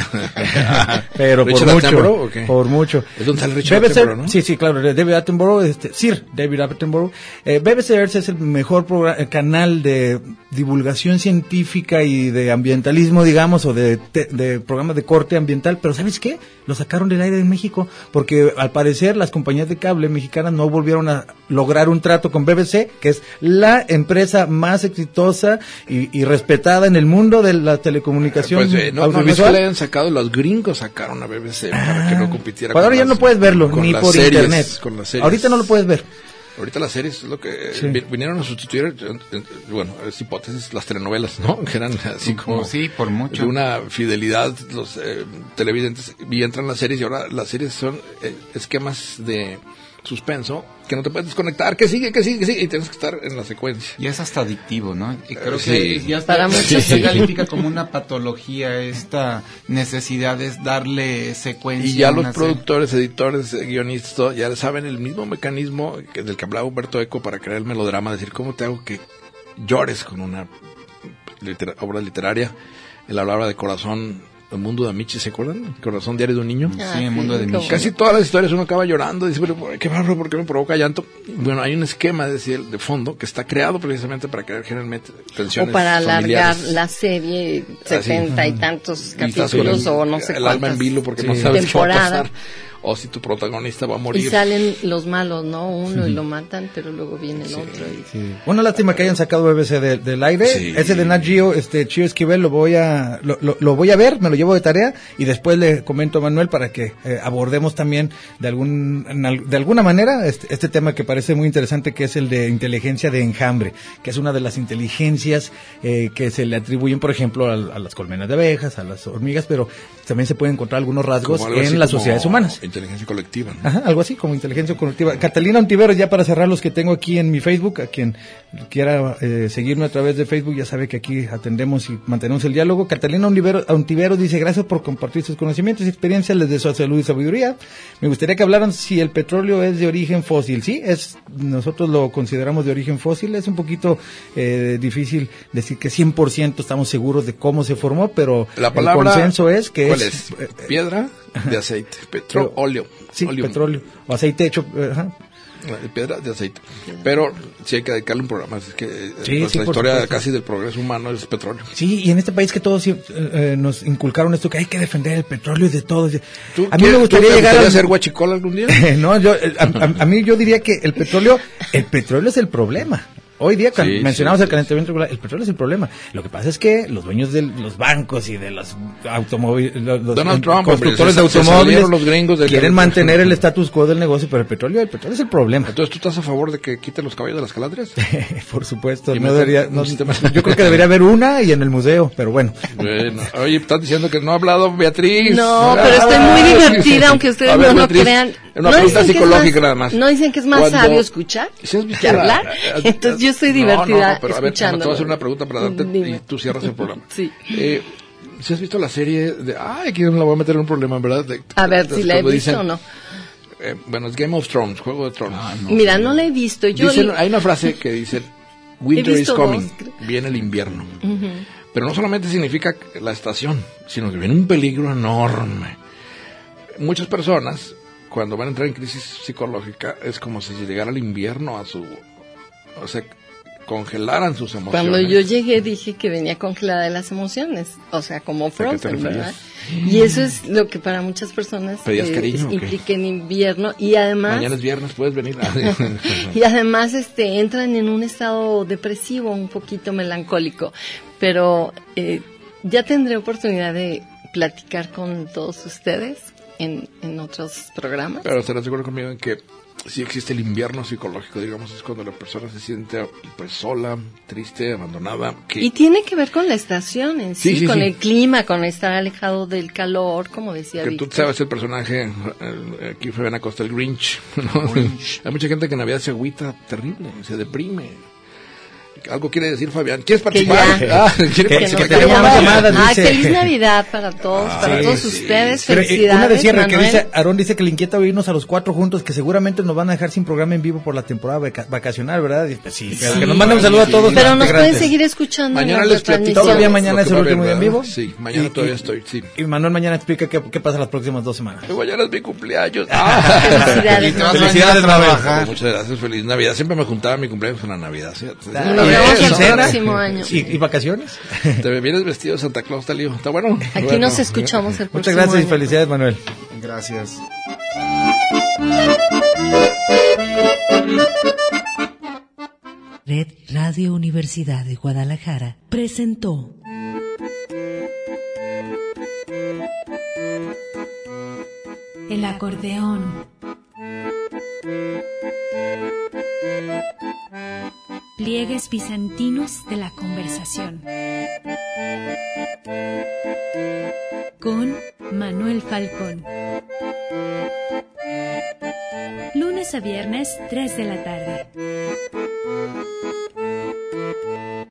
[SPEAKER 6] Pero por
[SPEAKER 3] ¿Richard
[SPEAKER 6] mucho,
[SPEAKER 3] Attenborough o qué?
[SPEAKER 6] por mucho.
[SPEAKER 3] Es donde sale Richard
[SPEAKER 6] B B C,
[SPEAKER 3] Attenborough, ¿no?
[SPEAKER 6] Sí, sí, claro, David Attenborough, este, Sir David Attenborough. Eh, B B C Earth es el mejor programa, el canal de divulgación científica y de ambientalismo, digamos, o de, te, de programas de corte ambiental, pero ¿sabes qué? Lo sacaron del aire en México, porque al parecer las compañías de cable mexicanas no volvieron a lograr un trato con B B C, que es la empresa más exitosa y, y respetada en el mundo de la telecomunicación
[SPEAKER 3] Pues, eh, no, no, no es
[SPEAKER 6] audiovisual.
[SPEAKER 3] que le hayan sacado, los gringos sacaron a B B C para que no compitiera
[SPEAKER 6] Pues
[SPEAKER 3] con
[SPEAKER 6] ahora ya
[SPEAKER 3] las-
[SPEAKER 6] no puedes verlo,
[SPEAKER 3] con
[SPEAKER 6] ni
[SPEAKER 3] las
[SPEAKER 6] por
[SPEAKER 3] series,
[SPEAKER 6] internet.
[SPEAKER 3] con las series.
[SPEAKER 6] Ahorita no lo puedes ver.
[SPEAKER 3] Ahorita las series es lo que
[SPEAKER 6] Sí.
[SPEAKER 3] vi- vinieron a sustituir, eh, eh, bueno, es hipótesis, las telenovelas, ¿no? Que eran así como
[SPEAKER 5] Sí, por mucho.
[SPEAKER 3] de una fidelidad los eh, televidentes, y entran las series y ahora las series son eh, esquemas de suspenso que no te puedes desconectar, que sigue, que sigue, que sigue, y tienes que estar en la secuencia.
[SPEAKER 5] Ya es hasta adictivo, ¿no? Y creo
[SPEAKER 3] Sí.
[SPEAKER 5] que ya está,
[SPEAKER 4] Para muchos
[SPEAKER 5] se
[SPEAKER 3] sí.
[SPEAKER 5] califica como una patología esta necesidad de darle secuencia.
[SPEAKER 3] Y ya
[SPEAKER 5] a
[SPEAKER 3] los
[SPEAKER 5] una serie.
[SPEAKER 3] productores, editores, eh, guionistas, todo, ya saben el mismo mecanismo que, del que hablaba Humberto Eco para crear el melodrama, decir, ¿cómo te hago que llores con una litera- obra literaria? Él hablaba de Corazón, El mundo de Amici, ¿se acuerdan? Corazón diario de un niño.
[SPEAKER 5] Sí, el mundo de
[SPEAKER 4] cómo
[SPEAKER 5] Michi.
[SPEAKER 3] Casi todas las historias uno acaba llorando, dice, pero qué bárbaro, ¿por qué me provoca llanto? Bueno, hay un esquema de, de fondo que está creado precisamente para crear generalmente tensiones
[SPEAKER 4] O para alargar
[SPEAKER 3] familiares.
[SPEAKER 4] la serie setenta y tantos
[SPEAKER 3] Y estás
[SPEAKER 4] capítulos
[SPEAKER 3] con el-
[SPEAKER 4] o no sé
[SPEAKER 3] el alma en
[SPEAKER 4] cuántas
[SPEAKER 3] vilo porque no
[SPEAKER 6] Sí.
[SPEAKER 3] sabes qué va a
[SPEAKER 4] temporada.
[SPEAKER 3] pasar. O si tu protagonista va a
[SPEAKER 4] Y
[SPEAKER 3] morir.
[SPEAKER 4] salen los malos, ¿no? Uno y lo matan, pero luego viene el otro. Y...
[SPEAKER 6] Sí. Una lástima que hayan sacado B B C de- del aire.
[SPEAKER 3] Sí.
[SPEAKER 6] Ese de Nat Geo, este Chío Esquivel, lo voy a lo, lo, lo voy a ver, me lo llevo de tarea y después le comento a Manuel para que eh, abordemos también de algún en al- de alguna manera este, este tema que parece muy interesante, que es el de inteligencia de enjambre, que es una de las inteligencias eh, que se le atribuyen, por ejemplo, a, a las colmenas de abejas, a las hormigas, pero también se pueden encontrar algunos rasgos
[SPEAKER 3] Como algo así
[SPEAKER 6] en las
[SPEAKER 3] como
[SPEAKER 6] sociedades humanas.
[SPEAKER 3] Inteligencia colectiva, ¿no?
[SPEAKER 6] Ajá, algo así como inteligencia colectiva. Catalina Ontiveros, ya para cerrar los que tengo aquí en mi Facebook, a quien quiera eh, seguirme a través de Facebook, ya sabe que aquí atendemos y mantenemos el diálogo. Catalina Ontiveros, Ontiveros dice, gracias por compartir sus conocimientos y experiencias, les deseo salud y sabiduría. Me gustaría que hablaran si el petróleo es de origen fósil. Sí, es, nosotros lo consideramos de origen fósil. Es un poquito eh, difícil decir que cien por ciento estamos seguros de cómo se formó, pero
[SPEAKER 3] La palabra,
[SPEAKER 6] el consenso es que
[SPEAKER 3] ¿cuál
[SPEAKER 6] es...
[SPEAKER 3] es?
[SPEAKER 6] eh,
[SPEAKER 3] Piedra de aceite, petróleo,
[SPEAKER 6] Pero-
[SPEAKER 3] óleo.
[SPEAKER 6] Sí,
[SPEAKER 3] Oleum.
[SPEAKER 6] petróleo o aceite hecho... eh, ajá.
[SPEAKER 3] Piedra de aceite. Pero sí hay que dedicarle un programa. Es que eh,
[SPEAKER 6] Sí,
[SPEAKER 3] pues,
[SPEAKER 6] sí,
[SPEAKER 3] la
[SPEAKER 6] por
[SPEAKER 3] historia
[SPEAKER 6] supuesto.
[SPEAKER 3] casi del progreso humano es petróleo.
[SPEAKER 6] Sí, y en este país que todos eh, eh, nos inculcaron esto, que hay que defender el petróleo de todos.
[SPEAKER 3] ¿Tú,
[SPEAKER 6] A mí
[SPEAKER 3] qué-
[SPEAKER 6] me gustaría
[SPEAKER 3] tú te
[SPEAKER 6] llegar
[SPEAKER 3] gustaría
[SPEAKER 6] a
[SPEAKER 3] ser guachicola algún día?
[SPEAKER 6] no, yo, eh, a, a- a mí yo diría que el petróleo, el petróleo es el problema. Hoy día, cuando
[SPEAKER 3] Sí,
[SPEAKER 6] mencionamos
[SPEAKER 3] sí,
[SPEAKER 6] el
[SPEAKER 3] sí,
[SPEAKER 6] calentamiento global, el petróleo es el problema. Lo que pasa es que los dueños de los bancos y de los automóviles, los, los
[SPEAKER 3] Donald Trump,
[SPEAKER 6] constructores
[SPEAKER 3] hombre, se-
[SPEAKER 6] de
[SPEAKER 3] se
[SPEAKER 6] automóviles,
[SPEAKER 3] salieron los gringos del
[SPEAKER 6] quieren
[SPEAKER 3] calentamiento.
[SPEAKER 6] mantener el status quo del negocio, pero el petróleo, el petróleo es el problema.
[SPEAKER 3] Entonces, ¿tú estás a favor de que quiten los caballos de las calandrias?
[SPEAKER 6] Por supuesto,
[SPEAKER 3] Y
[SPEAKER 6] no
[SPEAKER 3] meter
[SPEAKER 6] debería,
[SPEAKER 3] un
[SPEAKER 6] no-
[SPEAKER 3] sistema-
[SPEAKER 6] yo creo que debería haber una y en el museo, pero bueno.
[SPEAKER 3] Bueno, oye, estás diciendo que no ha hablado Beatriz.
[SPEAKER 4] No,
[SPEAKER 3] Ah,
[SPEAKER 4] pero estoy muy
[SPEAKER 3] sí,
[SPEAKER 4] divertida,
[SPEAKER 3] sí.
[SPEAKER 4] aunque ustedes
[SPEAKER 3] A ver,
[SPEAKER 4] no lo
[SPEAKER 3] Beatriz,
[SPEAKER 4] crean.
[SPEAKER 3] Una
[SPEAKER 4] ¿No
[SPEAKER 3] pregunta
[SPEAKER 4] dicen que es
[SPEAKER 3] psicológica
[SPEAKER 4] más-
[SPEAKER 3] nada más.
[SPEAKER 4] ¿No dicen que es más
[SPEAKER 3] Cuando-
[SPEAKER 4] sabio escuchar
[SPEAKER 3] ¿Sí has visto
[SPEAKER 4] que
[SPEAKER 3] la-
[SPEAKER 4] hablar?
[SPEAKER 3] eh,
[SPEAKER 4] Entonces yo estoy
[SPEAKER 3] no,
[SPEAKER 4] divertida
[SPEAKER 3] no, pero a ver,
[SPEAKER 4] escuchando.
[SPEAKER 3] te voy a hacer una pregunta para darte
[SPEAKER 4] Dime.
[SPEAKER 3] y tú cierras el programa.
[SPEAKER 4] Sí.
[SPEAKER 3] Eh, ¿sí has visto la serie de... Ay, aquí me la voy a meter en un problema, ¿verdad? De-
[SPEAKER 4] A ver,
[SPEAKER 3] de-
[SPEAKER 4] si la he
[SPEAKER 3] cuando
[SPEAKER 4] visto
[SPEAKER 3] dicen,
[SPEAKER 4] o no.
[SPEAKER 3] eh, bueno, es Game of Thrones, Juego de Tronos.
[SPEAKER 4] Mira, no la he visto. Yo
[SPEAKER 3] Dicen- hay una frase que dice, Winter
[SPEAKER 4] He
[SPEAKER 3] is
[SPEAKER 4] visto
[SPEAKER 3] coming,
[SPEAKER 4] dos, creo.
[SPEAKER 3] viene el invierno. Pero no solamente significa la estación, sino que viene un peligro enorme. Muchas personas, cuando van a entrar en crisis psicológica, es como si llegara el invierno a su... O sea, congelaran sus emociones.
[SPEAKER 4] Cuando yo llegué dije que venía congelada de las emociones, o sea, como
[SPEAKER 3] ¿A qué te
[SPEAKER 4] Frozen,
[SPEAKER 3] referías?
[SPEAKER 4] ¿verdad? Y eso es lo que para muchas personas
[SPEAKER 3] ¿Pedías
[SPEAKER 4] eh,
[SPEAKER 3] cariño o qué?
[SPEAKER 4] implica en invierno y además
[SPEAKER 3] Mañana es viernes, puedes venir.
[SPEAKER 4] y además este entran en un estado depresivo, un poquito melancólico, pero eh, ya tendré oportunidad de platicar con todos ustedes en, en otros programas.
[SPEAKER 3] Pero estarás de acuerdo conmigo en que sí existe el invierno psicológico, digamos, es cuando la persona se siente pues sola, triste, abandonada. Que...
[SPEAKER 4] Y tiene que ver con la estación en sí,
[SPEAKER 3] Sí, sí,
[SPEAKER 4] con
[SPEAKER 3] sí.
[SPEAKER 4] el clima, con estar alejado del calor, como decía
[SPEAKER 3] Que tú
[SPEAKER 4] Víctor.
[SPEAKER 3] sabes el personaje, eh, aquí Fabián Acosta, el Grinch, ¿no? Hay mucha gente que en Navidad se agüita terrible, se deprime. Algo quiere decir Fabián. ¿Quieres
[SPEAKER 4] Que
[SPEAKER 3] participar?
[SPEAKER 4] ya.
[SPEAKER 3] Ah, ¿quiere
[SPEAKER 4] Que
[SPEAKER 3] participar?
[SPEAKER 4] nos
[SPEAKER 6] tenemos
[SPEAKER 4] vayamos.
[SPEAKER 6] más llamadas,
[SPEAKER 4] Ah,
[SPEAKER 6] dice.
[SPEAKER 4] feliz Navidad para todos,
[SPEAKER 3] Ah,
[SPEAKER 4] para
[SPEAKER 3] sí,
[SPEAKER 4] todos
[SPEAKER 3] sí.
[SPEAKER 4] ustedes.
[SPEAKER 6] Pero, eh,
[SPEAKER 4] Felicidades,
[SPEAKER 6] una de cierre que
[SPEAKER 4] Manuel.
[SPEAKER 6] dice, Aarón dice que le inquieta oírnos a los cuatro juntos, que seguramente nos van a dejar sin programa en vivo por la temporada vaca- vacacional, ¿verdad? Y, pues, sí, pero
[SPEAKER 4] Sí.
[SPEAKER 6] que nos manden un saludo a todos.
[SPEAKER 4] Pero
[SPEAKER 6] los
[SPEAKER 4] nos pueden
[SPEAKER 6] integrantes.
[SPEAKER 4] seguir escuchando
[SPEAKER 3] Mañana
[SPEAKER 4] en
[SPEAKER 3] les
[SPEAKER 4] las
[SPEAKER 3] platico.
[SPEAKER 4] transmisiones.
[SPEAKER 6] Todavía mañana
[SPEAKER 3] Lo
[SPEAKER 6] es
[SPEAKER 3] que
[SPEAKER 6] el
[SPEAKER 3] va a haber,
[SPEAKER 6] último día en
[SPEAKER 3] ¿verdad?
[SPEAKER 6] vivo.
[SPEAKER 3] Sí, mañana
[SPEAKER 6] Y-
[SPEAKER 3] todavía
[SPEAKER 6] y-
[SPEAKER 3] estoy, sí.
[SPEAKER 6] Y Manuel mañana explica qué, qué pasa las próximas dos semanas.
[SPEAKER 3] Que mañana es mi cumpleaños.
[SPEAKER 4] Felicidades,
[SPEAKER 5] Y te vas
[SPEAKER 4] Manuel.
[SPEAKER 6] Felicidades,
[SPEAKER 5] a
[SPEAKER 6] Manuel.
[SPEAKER 5] trabajar.
[SPEAKER 3] Muchas gracias, feliz Navidad. Siempre me juntaba mi cumpleaños con la Navidad. ¿sí?
[SPEAKER 4] Y nos vemos el
[SPEAKER 6] quincena.
[SPEAKER 4] próximo año.
[SPEAKER 6] ¿Y, y vacaciones?
[SPEAKER 3] Te vienes vestido de Santa Claus, está lío. ¿Está bueno?
[SPEAKER 4] Aquí
[SPEAKER 3] Bueno.
[SPEAKER 4] nos escuchamos el próximo
[SPEAKER 6] Muchas gracias y
[SPEAKER 4] año.
[SPEAKER 6] felicidades, Manuel.
[SPEAKER 5] Gracias.
[SPEAKER 1] Red Radio Universidad de Guadalajara presentó
[SPEAKER 2] El acordeón. Pliegues bizantinos de la conversación. Con Manuel Falcón. Lunes a viernes, tres de la tarde.